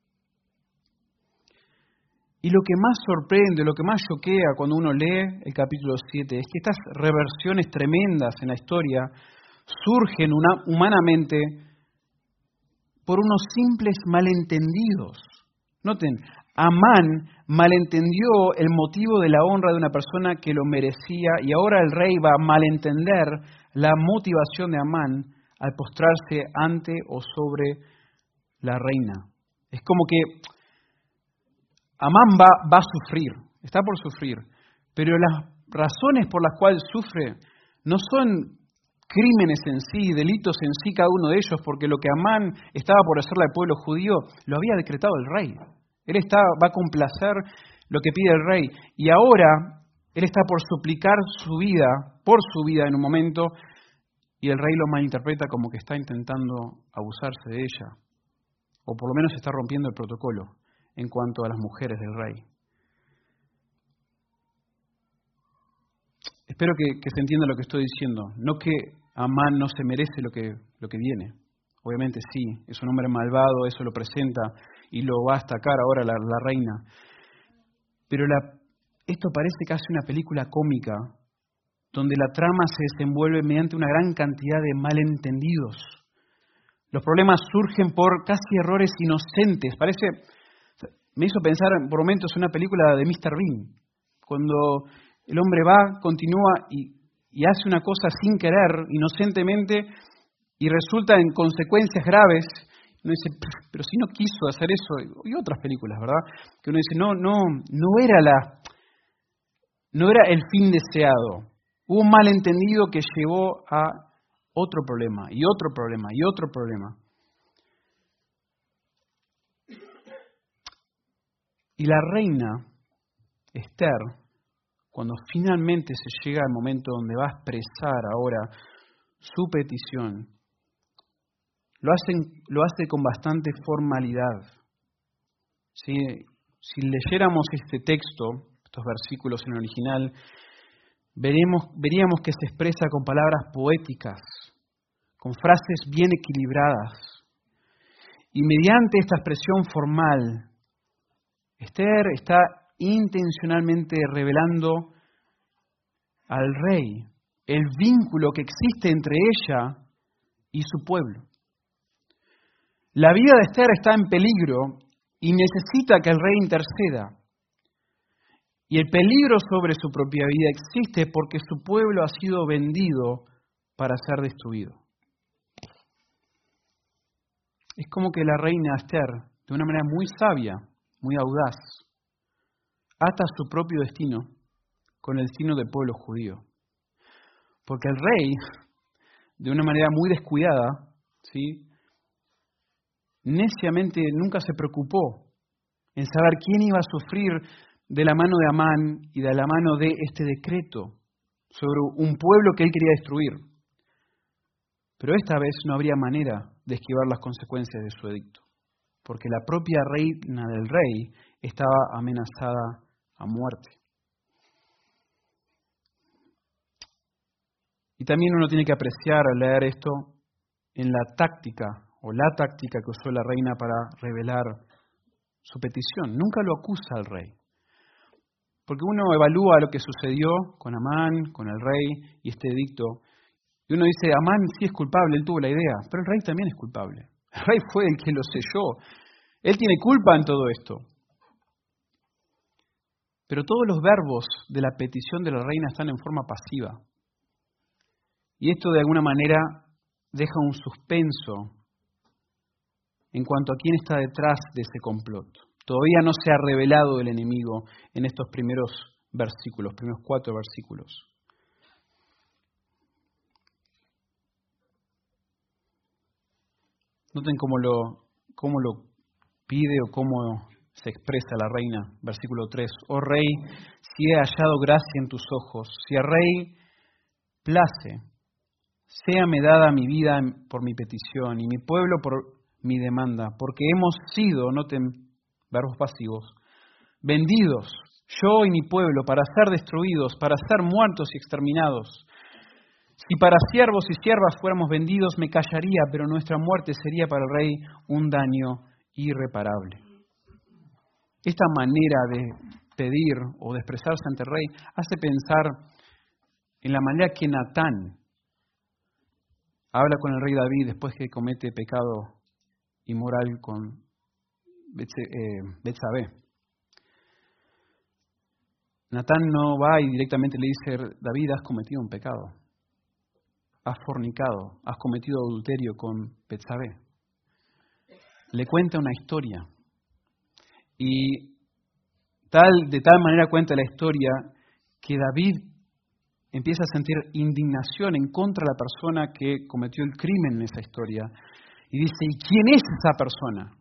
Y lo que más sorprende, lo que más choquea cuando uno lee el capítulo 7 es que estas reversiones tremendas en la historia surgen humanamente por unos simples malentendidos. Noten, Amán malentendió el motivo de la honra de una persona que lo merecía y ahora el rey va a malentender la motivación de Amán al postrarse ante o sobre la reina. Es como que Amán va a sufrir, está por sufrir, pero las razones por las cuales sufre no son crímenes en sí, delitos en sí, cada uno de ellos, porque lo que Amán estaba por hacerle al pueblo judío lo había decretado el rey. Él va a complacer lo que pide el rey. Y ahora él está por suplicar por su vida en un momento, y el rey lo malinterpreta como que está intentando abusarse de ella, o por lo menos está rompiendo el protocolo en cuanto a las mujeres del rey. Espero que se entienda lo que estoy diciendo. No que Amán no se merece lo que viene. Obviamente sí, es un hombre malvado, eso lo presenta y lo va a destacar ahora la reina. Pero esto parece casi una película cómica, donde la trama se desenvuelve mediante una gran cantidad de malentendidos. Los problemas surgen por casi errores inocentes. Me hizo pensar por momentos en una película de Mr. Bean, cuando el hombre continúa y hace una cosa sin querer, inocentemente, y resulta en consecuencias graves. Uno dice, pero si no quiso hacer eso, y otras películas, ¿verdad? Que uno dice, no era el fin deseado. Hubo un malentendido que llevó a otro problema, y otro problema, y otro problema. Y la reina Esther, cuando finalmente se llega al momento donde va a expresar ahora su petición, lo hace con bastante formalidad. ¿Sí? Si leyéramos este texto, estos versículos en el original, veríamos que se expresa con palabras poéticas, con frases bien equilibradas. Y mediante esta expresión formal, Esther está intencionalmente revelando al rey el vínculo que existe entre ella y su pueblo. La vida de Esther está en peligro y necesita que el rey interceda. Y el peligro sobre su propia vida existe porque su pueblo ha sido vendido para ser destruido. Es como que la reina Esther, de una manera muy sabia, muy audaz, ata su propio destino con el destino del pueblo judío. Porque el rey, de una manera muy descuidada, ¿sí?, neciamente nunca se preocupó en saber quién iba a sufrir de la mano de Amán y de la mano de este decreto sobre un pueblo que él quería destruir. Pero esta vez no habría manera de esquivar las consecuencias de su edicto, porque la propia reina del rey estaba amenazada a muerte. Y también uno tiene que apreciar al leer esto en la táctica que usó la reina para revelar su petición. Nunca lo acusa al rey. Porque uno evalúa lo que sucedió con Amán, con el rey y este edicto, y uno dice, Amán sí es culpable, él tuvo la idea, pero el rey también es culpable. El rey fue el que lo selló. Él tiene culpa en todo esto. Pero todos los verbos de la petición de la reina están en forma pasiva. Y esto de alguna manera deja un suspenso en cuanto a quién está detrás de ese complot. Todavía no se ha revelado el enemigo en estos primeros 4 versículos. Noten cómo lo pide o cómo se expresa la reina. Versículo 3. Oh rey, si he hallado gracia en tus ojos, si al rey place, séame dada mi vida por mi petición y mi pueblo por mi demanda, porque hemos sido, noten verbos pasivos, vendidos, yo y mi pueblo, para ser destruidos, para ser muertos y exterminados. Si para siervos y siervas fuéramos vendidos, me callaría, pero nuestra muerte sería para el rey un daño irreparable. Esta manera de pedir o de expresarse ante el rey hace pensar en la manera que Natán habla con el rey David después que comete pecado inmoral con Betsabé. Natán no va y directamente le dice, David, has cometido un pecado. Has fornicado, has cometido adulterio con Betsabé. Le cuenta una historia. Y de tal manera cuenta la historia que David empieza a sentir indignación en contra de la persona que cometió el crimen en esa historia. Y dice, ¿y quién es esa persona?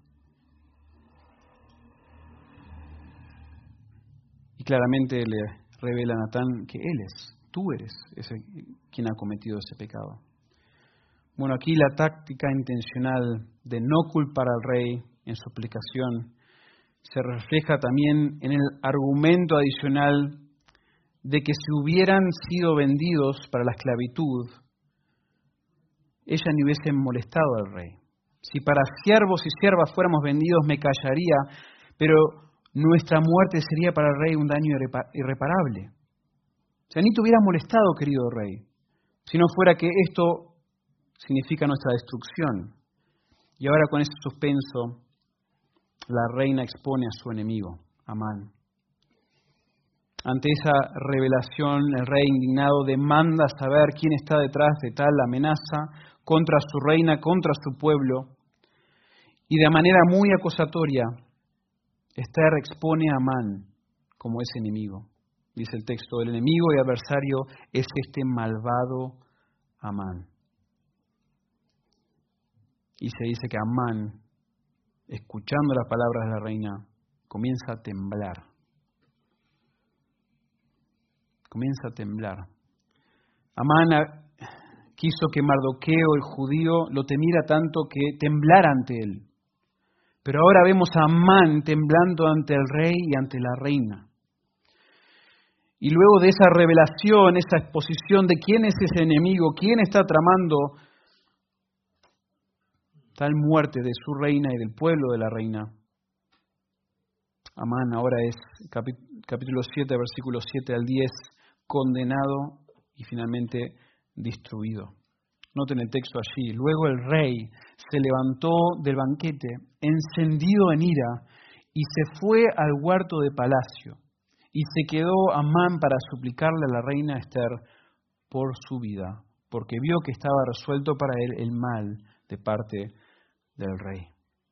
Y claramente le revela a Natán que tú eres ese quien ha cometido ese pecado. Bueno, aquí la táctica intencional de no culpar al rey en su aplicación se refleja también en el argumento adicional de que si hubieran sido vendidos para la esclavitud, ella ni hubiese molestado al rey. Si para siervos y siervas fuéramos vendidos, me callaría, pero nuestra muerte sería para el rey un daño irreparable. O sea, ni te hubiera molestado, querido rey, si no fuera que esto significa nuestra destrucción. Y ahora con ese suspenso, la reina expone a su enemigo, Amán. Ante esa revelación, el rey indignado demanda saber quién está detrás de tal amenaza contra su reina, contra su pueblo. Y de manera muy acusatoria, Esther expone a Amán como ese enemigo. Dice el texto, el enemigo y adversario es este malvado Amán. Y se dice que Amán, escuchando las palabras de la reina, comienza a temblar. Comienza a temblar. Amán quiso que Mardoqueo, el judío, lo temiera tanto que temblara ante él. Pero ahora vemos a Amán temblando ante el rey y ante la reina. Y luego de esa revelación, esa exposición de quién es ese enemigo, quién está tramando tal muerte de su reina y del pueblo de la reina, Amán ahora es, capítulo 7, versículos 7 al 10, condenado y finalmente destruido. Noten el texto allí. Luego el rey se levantó del banquete, encendido en ira, y se fue al huerto de palacio. Y se quedó Amán para suplicarle a la reina Ester por su vida, porque vio que estaba resuelto para él el mal de parte del rey.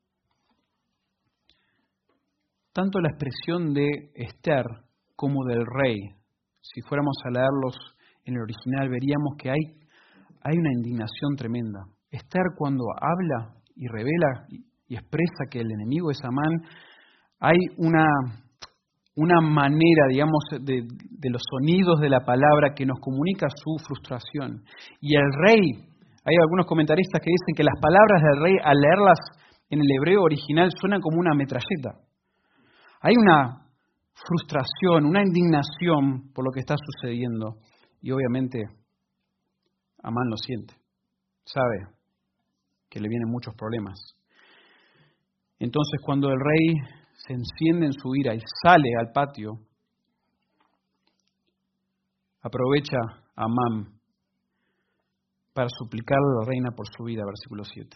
Tanto la expresión de Ester como del rey, si fuéramos a leerlos en el original, veríamos que hay una indignación tremenda. Ester, cuando habla y revela y expresa que el enemigo es Amán, hay una manera, digamos, de los sonidos de la palabra que nos comunica su frustración. Y el rey, hay algunos comentaristas que dicen que las palabras del rey, al leerlas en el hebreo original, suenan como una metralleta. Hay una frustración, una indignación por lo que está sucediendo. Y obviamente Amán lo siente. Sabe que le vienen muchos problemas. Entonces, cuando el rey se enciende en su ira y sale al patio, aprovecha a Amán para suplicarle a la reina por su vida, versículo 7.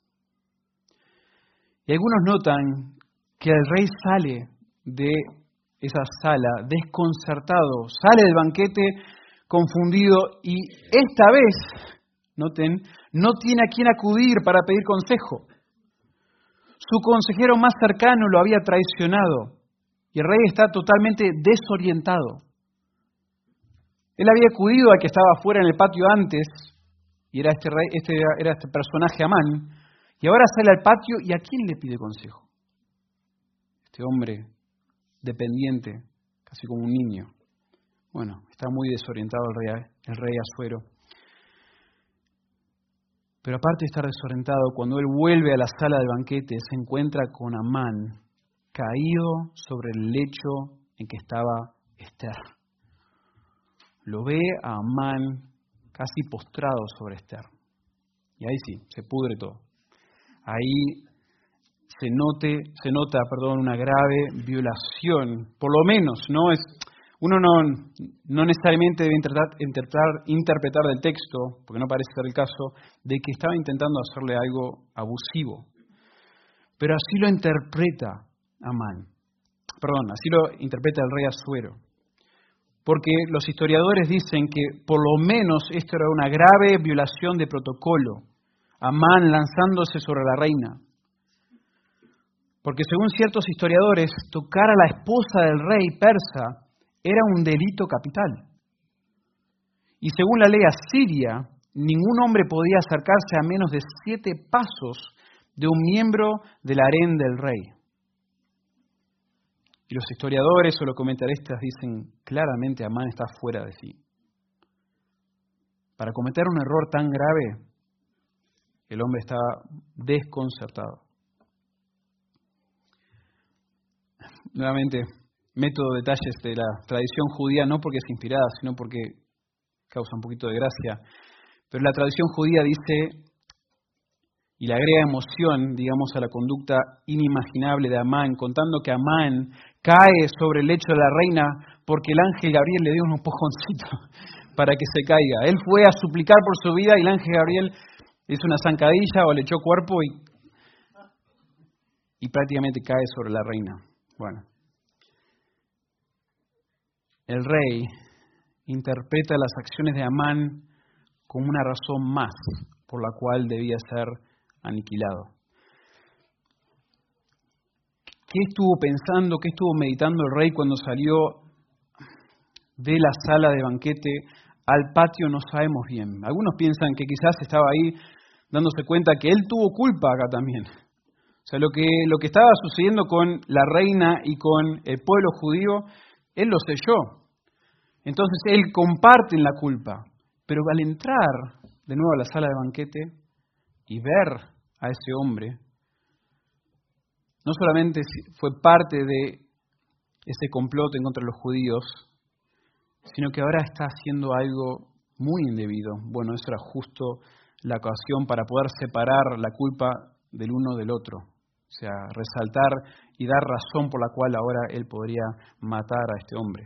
Y algunos notan que el rey sale de esa sala desconcertado, sale del banquete confundido y esta vez, noten, no tiene a quién acudir para pedir consejo. Su consejero más cercano lo había traicionado y el rey está totalmente desorientado. Él había acudido al que estaba afuera en el patio antes y era este personaje Amán, y ahora sale al patio y ¿a quién le pide consejo? Este hombre dependiente, casi como un niño. Bueno, está muy desorientado el rey Asuero. Pero aparte de estar desorientado, cuando él vuelve a la sala del banquete, se encuentra con Amán caído sobre el lecho en que estaba Ester. Lo ve a Amán casi postrado sobre Ester. Y ahí sí, se pudre todo. Ahí se nota una grave violación, por lo menos, ¿no? Uno no necesariamente debe interpretar del texto, porque no parece ser el caso, de que estaba intentando hacerle algo abusivo. Pero así lo interpreta Amán. Así lo interpreta el rey Asuero. Porque los historiadores dicen que por lo menos esto era una grave violación de protocolo. Amán lanzándose sobre la reina. Porque según ciertos historiadores, tocar a la esposa del rey persa era un delito capital. Y según la ley asiria, ningún hombre podía acercarse a menos de 7 pasos de un miembro del harén del rey. Y los historiadores o los comentaristas dicen claramente Amán está fuera de sí. Para cometer un error tan grave, el hombre está desconcertado. Nuevamente, meto detalles de la tradición judía, no porque es inspirada, sino porque causa un poquito de gracia. Pero la tradición judía dice, y le agrega emoción, digamos, a la conducta inimaginable de Amán, contando que Amán cae sobre el lecho de la reina porque el ángel Gabriel le dio un empujoncito para que se caiga. Él fue a suplicar por su vida y el ángel Gabriel hizo una zancadilla o le echó cuerpo y prácticamente cae sobre la reina. Bueno, el rey interpreta las acciones de Amán como una razón más por la cual debía ser aniquilado. ¿Qué estuvo pensando, qué estuvo meditando el rey cuando salió de la sala de banquete al patio? No sabemos bien. Algunos piensan que quizás estaba ahí dándose cuenta que él tuvo culpa acá también. O sea, lo que estaba sucediendo con la reina y con el pueblo judío, él lo selló. Entonces él comparte en la culpa. Pero al entrar de nuevo a la sala de banquete y ver a ese hombre, no solamente fue parte de ese complot en contra de los judíos, sino que ahora está haciendo algo muy indebido. Bueno, eso era justo la ocasión para poder separar la culpa del uno del otro. O sea, resaltar y dar razón por la cual ahora él podría matar a este hombre.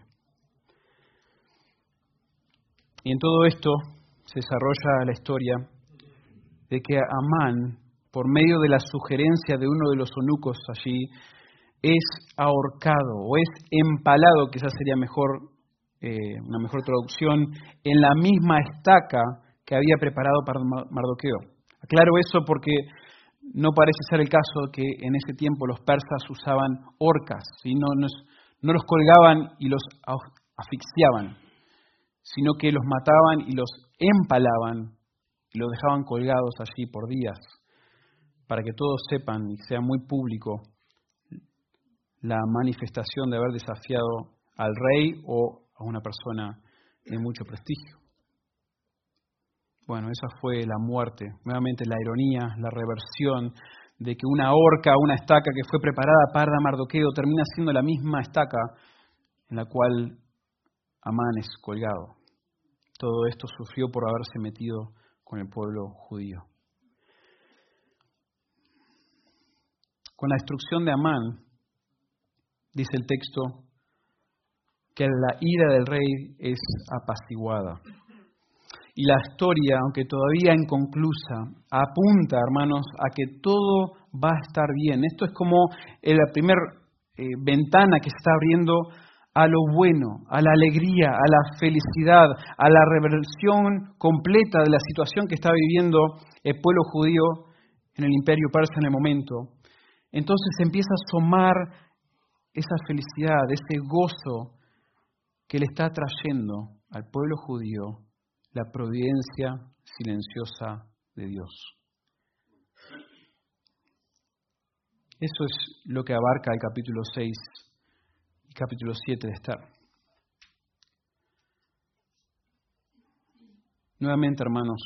Y en todo esto se desarrolla la historia de que Amán, por medio de la sugerencia de uno de los eunucos allí, es ahorcado o es empalado, quizás sería una mejor traducción, en la misma estaca que había preparado para Mardoqueo. Aclaro eso porque no parece ser el caso que en ese tiempo los persas usaban horcas, ¿sí? No los colgaban y los asfixiaban, sino que los mataban y los empalaban y los dejaban colgados allí por días, para que todos sepan y sea muy público la manifestación de haber desafiado al rey o a una persona de mucho prestigio. Bueno, esa fue la muerte. Nuevamente la ironía, la reversión de que una horca, una estaca que fue preparada para Mardoqueo termina siendo la misma estaca en la cual Amán es colgado. Todo esto sufrió por haberse metido con el pueblo judío. Con la destrucción de Amán, dice el texto, que la ira del rey es apaciguada. Y la historia, aunque todavía inconclusa, apunta, hermanos, a que todo va a estar bien. Esto es como la primera ventana que se está abriendo a lo bueno, a la alegría, a la felicidad, a la reversión completa de la situación que está viviendo el pueblo judío en el imperio persa en el momento. Entonces empieza a asomar esa felicidad, ese gozo que le está trayendo al pueblo judío la providencia silenciosa de Dios. Eso es lo que abarca el capítulo 6 y capítulo 7 de Esther. Nuevamente, hermanos,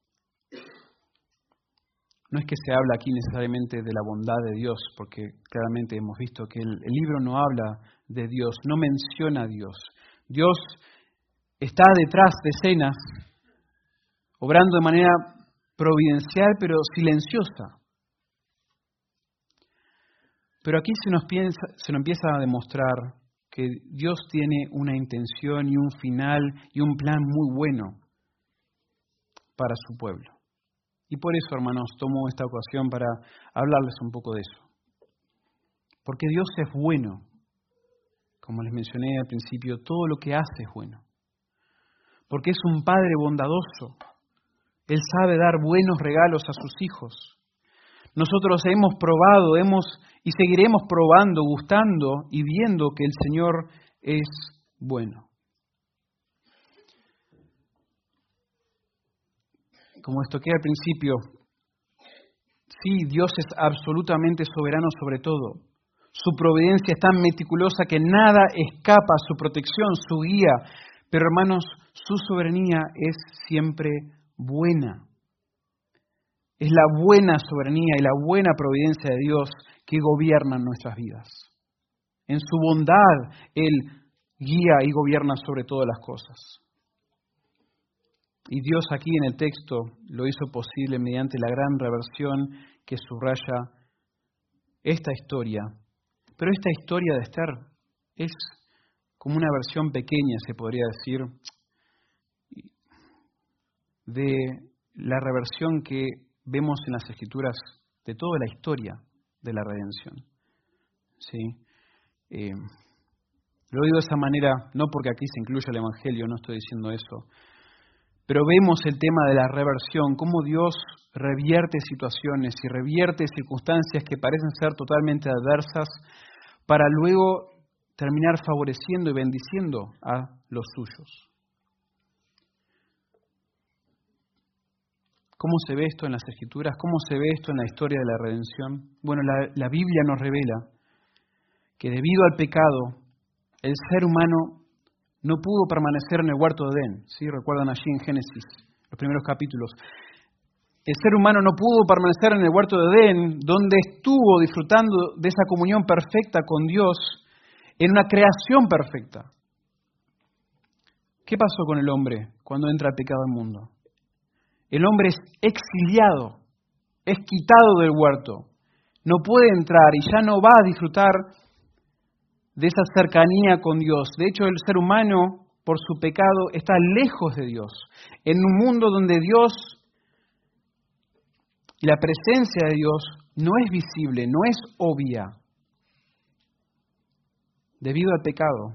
no es que se habla aquí necesariamente de la bondad de Dios, porque claramente hemos visto que el libro no habla de Dios, no menciona a Dios. Dios está detrás de escenas, obrando de manera providencial, pero silenciosa. Pero aquí se nos empieza a demostrar que Dios tiene una intención y un final y un plan muy bueno para su pueblo. Y por eso, hermanos, tomo esta ocasión para hablarles un poco de eso. Porque Dios es bueno. Como les mencioné al principio, todo lo que hace es bueno. Porque es un Padre bondadoso. Él sabe dar buenos regalos a sus hijos. Nosotros hemos probado, y seguiremos probando, gustando y viendo que el Señor es bueno. Como les toqué al principio, sí, Dios es absolutamente soberano sobre todo. Su providencia es tan meticulosa que nada escapa a su protección, su guía. Pero hermanos, su soberanía es siempre buena. Es la buena soberanía y la buena providencia de Dios que gobiernan nuestras vidas. En su bondad, Él guía y gobierna sobre todas las cosas. Y Dios aquí en el texto lo hizo posible mediante la gran reversión que subraya esta historia. Pero esta historia de Esther es como una versión pequeña, se podría decir, de la reversión que vemos en las Escrituras de toda la historia de la redención. ¿Sí? Lo digo de esa manera, no porque aquí se incluya el Evangelio, no estoy diciendo eso, pero vemos el tema de la reversión, cómo Dios revierte situaciones y revierte circunstancias que parecen ser totalmente adversas para luego terminar favoreciendo y bendiciendo a los suyos. ¿Cómo se ve esto en las Escrituras? ¿Cómo se ve esto en la historia de la redención? Bueno, la Biblia nos revela que debido al pecado, el ser humano no pudo permanecer en el huerto de Edén. ¿Sí? Recuerdan allí en Génesis, los primeros capítulos. El ser humano no pudo permanecer en el huerto de Edén, donde estuvo disfrutando de esa comunión perfecta con Dios en una creación perfecta. ¿Qué pasó con el hombre cuando entra el pecado al mundo? El hombre es exiliado, es quitado del huerto, no puede entrar y ya no va a disfrutar de esa cercanía con Dios. De hecho, el ser humano, por su pecado, está lejos de Dios, en un mundo donde Dios y la presencia de Dios no es visible, no es obvia, debido al pecado.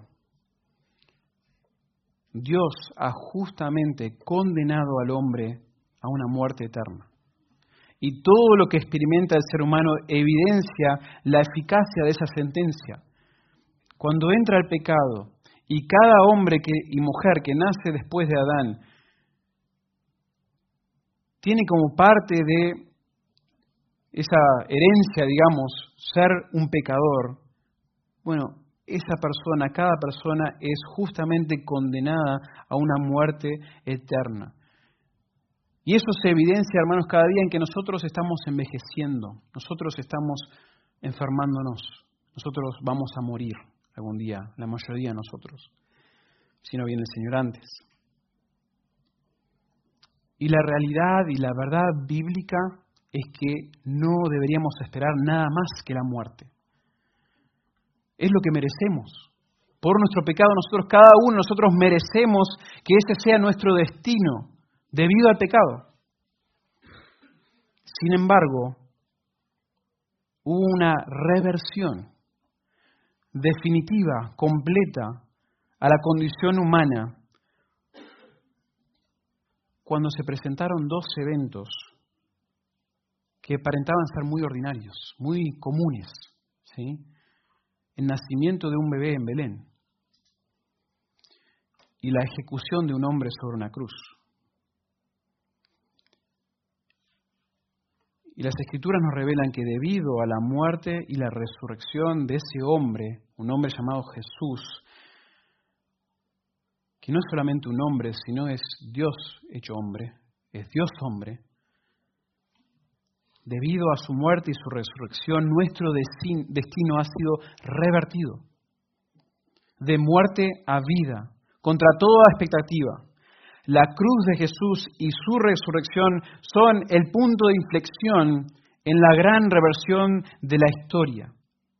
Dios ha justamente condenado al hombre a una muerte eterna. Y todo lo que experimenta el ser humano evidencia la eficacia de esa sentencia. Cuando entra el pecado y cada hombre y mujer que nace después de Adán tiene como parte de esa herencia, digamos, ser un pecador, bueno, esa persona, cada persona es justamente condenada a una muerte eterna. Y eso se evidencia, hermanos, cada día en que nosotros estamos envejeciendo, nosotros estamos enfermándonos, nosotros vamos a morir algún día, la mayoría de nosotros, si no viene el Señor antes. Y la realidad y la verdad bíblica es que no deberíamos esperar nada más que la muerte. Es lo que merecemos. Por nuestro pecado, cada uno de nosotros merecemos que ese sea nuestro destino, debido al pecado. Sin embargo, hubo una reversión definitiva, completa, a la condición humana, cuando se presentaron dos eventos que aparentaban ser muy ordinarios, muy comunes, ¿sí? El nacimiento de un bebé en Belén y la ejecución de un hombre sobre una cruz. Y las Escrituras nos revelan que debido a la muerte y la resurrección de ese hombre, un hombre llamado Jesús, que no es solamente un hombre, sino es Dios hecho hombre, es Dios hombre, debido a su muerte y su resurrección, nuestro destino ha sido revertido. De muerte a vida, contra toda expectativa. La cruz de Jesús y su resurrección son el punto de inflexión en la gran reversión de la historia.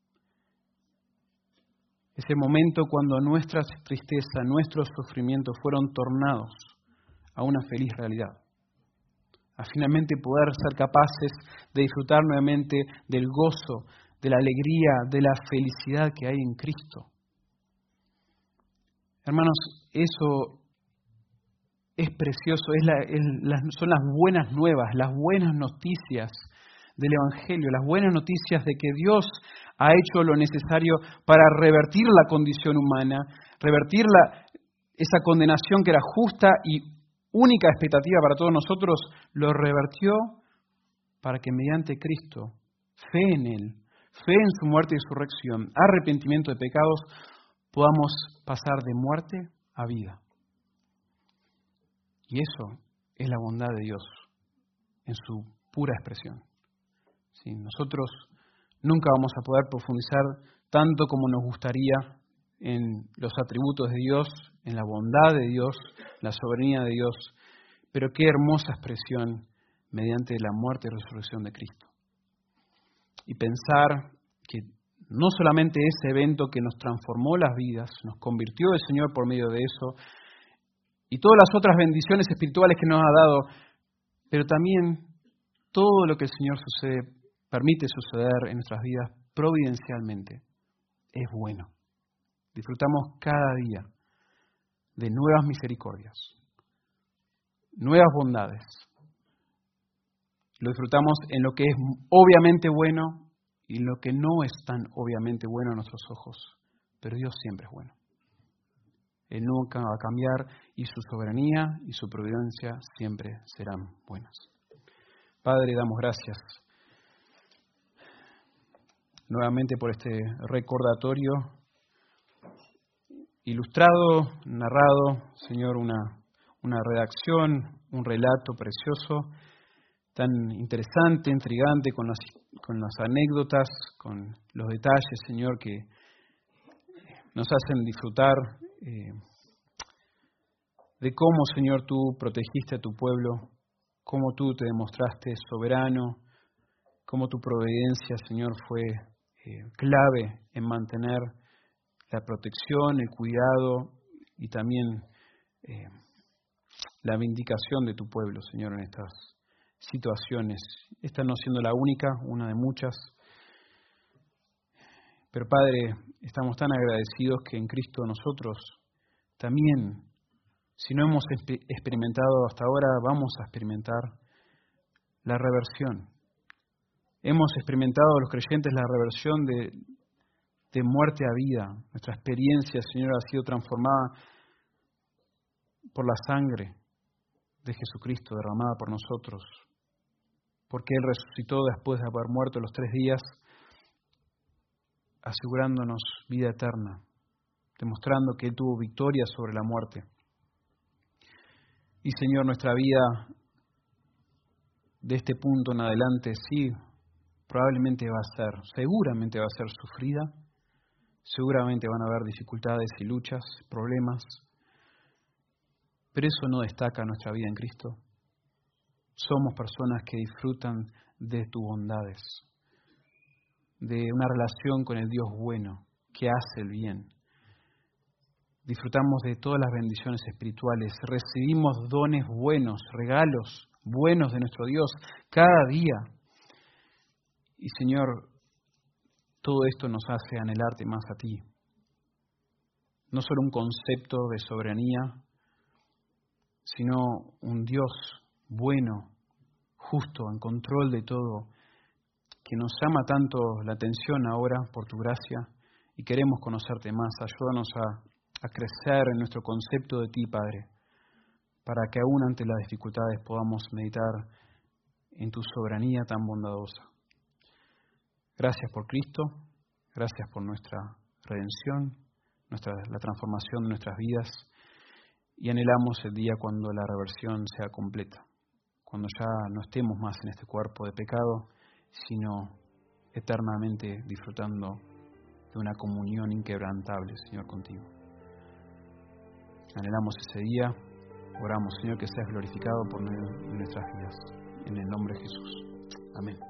Ese momento cuando nuestra tristeza, nuestros sufrimientos fueron tornados a una feliz realidad. A finalmente poder ser capaces de disfrutar nuevamente del gozo, de la alegría, de la felicidad que hay en Cristo. Hermanos, eso es precioso, son las buenas nuevas, las buenas noticias del Evangelio, las buenas noticias de que Dios ha hecho lo necesario para revertir la condición humana, revertir esa condenación que era justa y única expectativa para todos nosotros, lo revertió para que mediante Cristo, fe en Él, fe en su muerte y resurrección, arrepentimiento de pecados, podamos pasar de muerte a vida. Y eso es la bondad de Dios en su pura expresión. ¿Sí? Nosotros nunca vamos a poder profundizar tanto como nos gustaría en los atributos de Dios, en la bondad de Dios, la soberanía de Dios, pero qué hermosa expresión mediante la muerte y resurrección de Cristo. Y pensar que no solamente ese evento que nos transformó las vidas, nos convirtió el Señor por medio de eso, y todas las otras bendiciones espirituales que nos ha dado, pero también todo lo que el Señor permite suceder en nuestras vidas providencialmente es bueno. Disfrutamos cada día de nuevas misericordias, nuevas bondades. Lo disfrutamos en lo que es obviamente bueno y lo que no es tan obviamente bueno a nuestros ojos, pero Dios siempre es bueno. Él nunca va a cambiar y su soberanía y su providencia siempre serán buenas. Padre, damos gracias nuevamente por este recordatorio ilustrado, narrado, Señor, una redacción, un relato precioso, tan interesante, intrigante, con las anécdotas, con los detalles, Señor, que nos hacen disfrutar de cómo, Señor, tú protegiste a tu pueblo, cómo tú te demostraste soberano, cómo tu providencia, Señor, fue clave en mantener la protección, el cuidado y también la vindicación de tu pueblo, Señor, en estas situaciones. Esta no siendo la única, una de muchas. Pero Padre, estamos tan agradecidos que en Cristo nosotros también, si no hemos experimentado hasta ahora, vamos a experimentar la reversión. Hemos experimentado los creyentes la reversión de muerte a vida. Nuestra experiencia, Señor, ha sido transformada por la sangre de Jesucristo derramada por nosotros, porque Él resucitó después de haber muerto los 3 días, asegurándonos vida eterna, demostrando que Él tuvo victoria sobre la muerte. Y Señor, nuestra vida de este punto en adelante, sí, probablemente seguramente va a ser sufrida, seguramente van a haber dificultades y luchas, problemas, pero eso no destaca nuestra vida en Cristo. Somos personas que disfrutan de tus bondades, de una relación con el Dios bueno, que hace el bien. Disfrutamos de todas las bendiciones espirituales, recibimos dones buenos, regalos buenos de nuestro Dios cada día. Y Señor, todo esto nos hace anhelarte más a ti. No solo un concepto de soberanía, sino un Dios bueno, justo, en control de todo, que nos llama tanto la atención ahora por tu gracia y queremos conocerte más. Ayúdanos a crecer en nuestro concepto de ti, Padre, para que aún ante las dificultades podamos meditar en tu soberanía tan bondadosa. Gracias por Cristo, gracias por nuestra redención, la transformación de nuestras vidas, y anhelamos el día cuando la reversión sea completa, cuando ya no estemos más en este cuerpo de pecado, sino eternamente disfrutando de una comunión inquebrantable, Señor, contigo. Anhelamos ese día, oramos, Señor, que seas glorificado por medio de nuestras vidas. En el nombre de Jesús. Amén.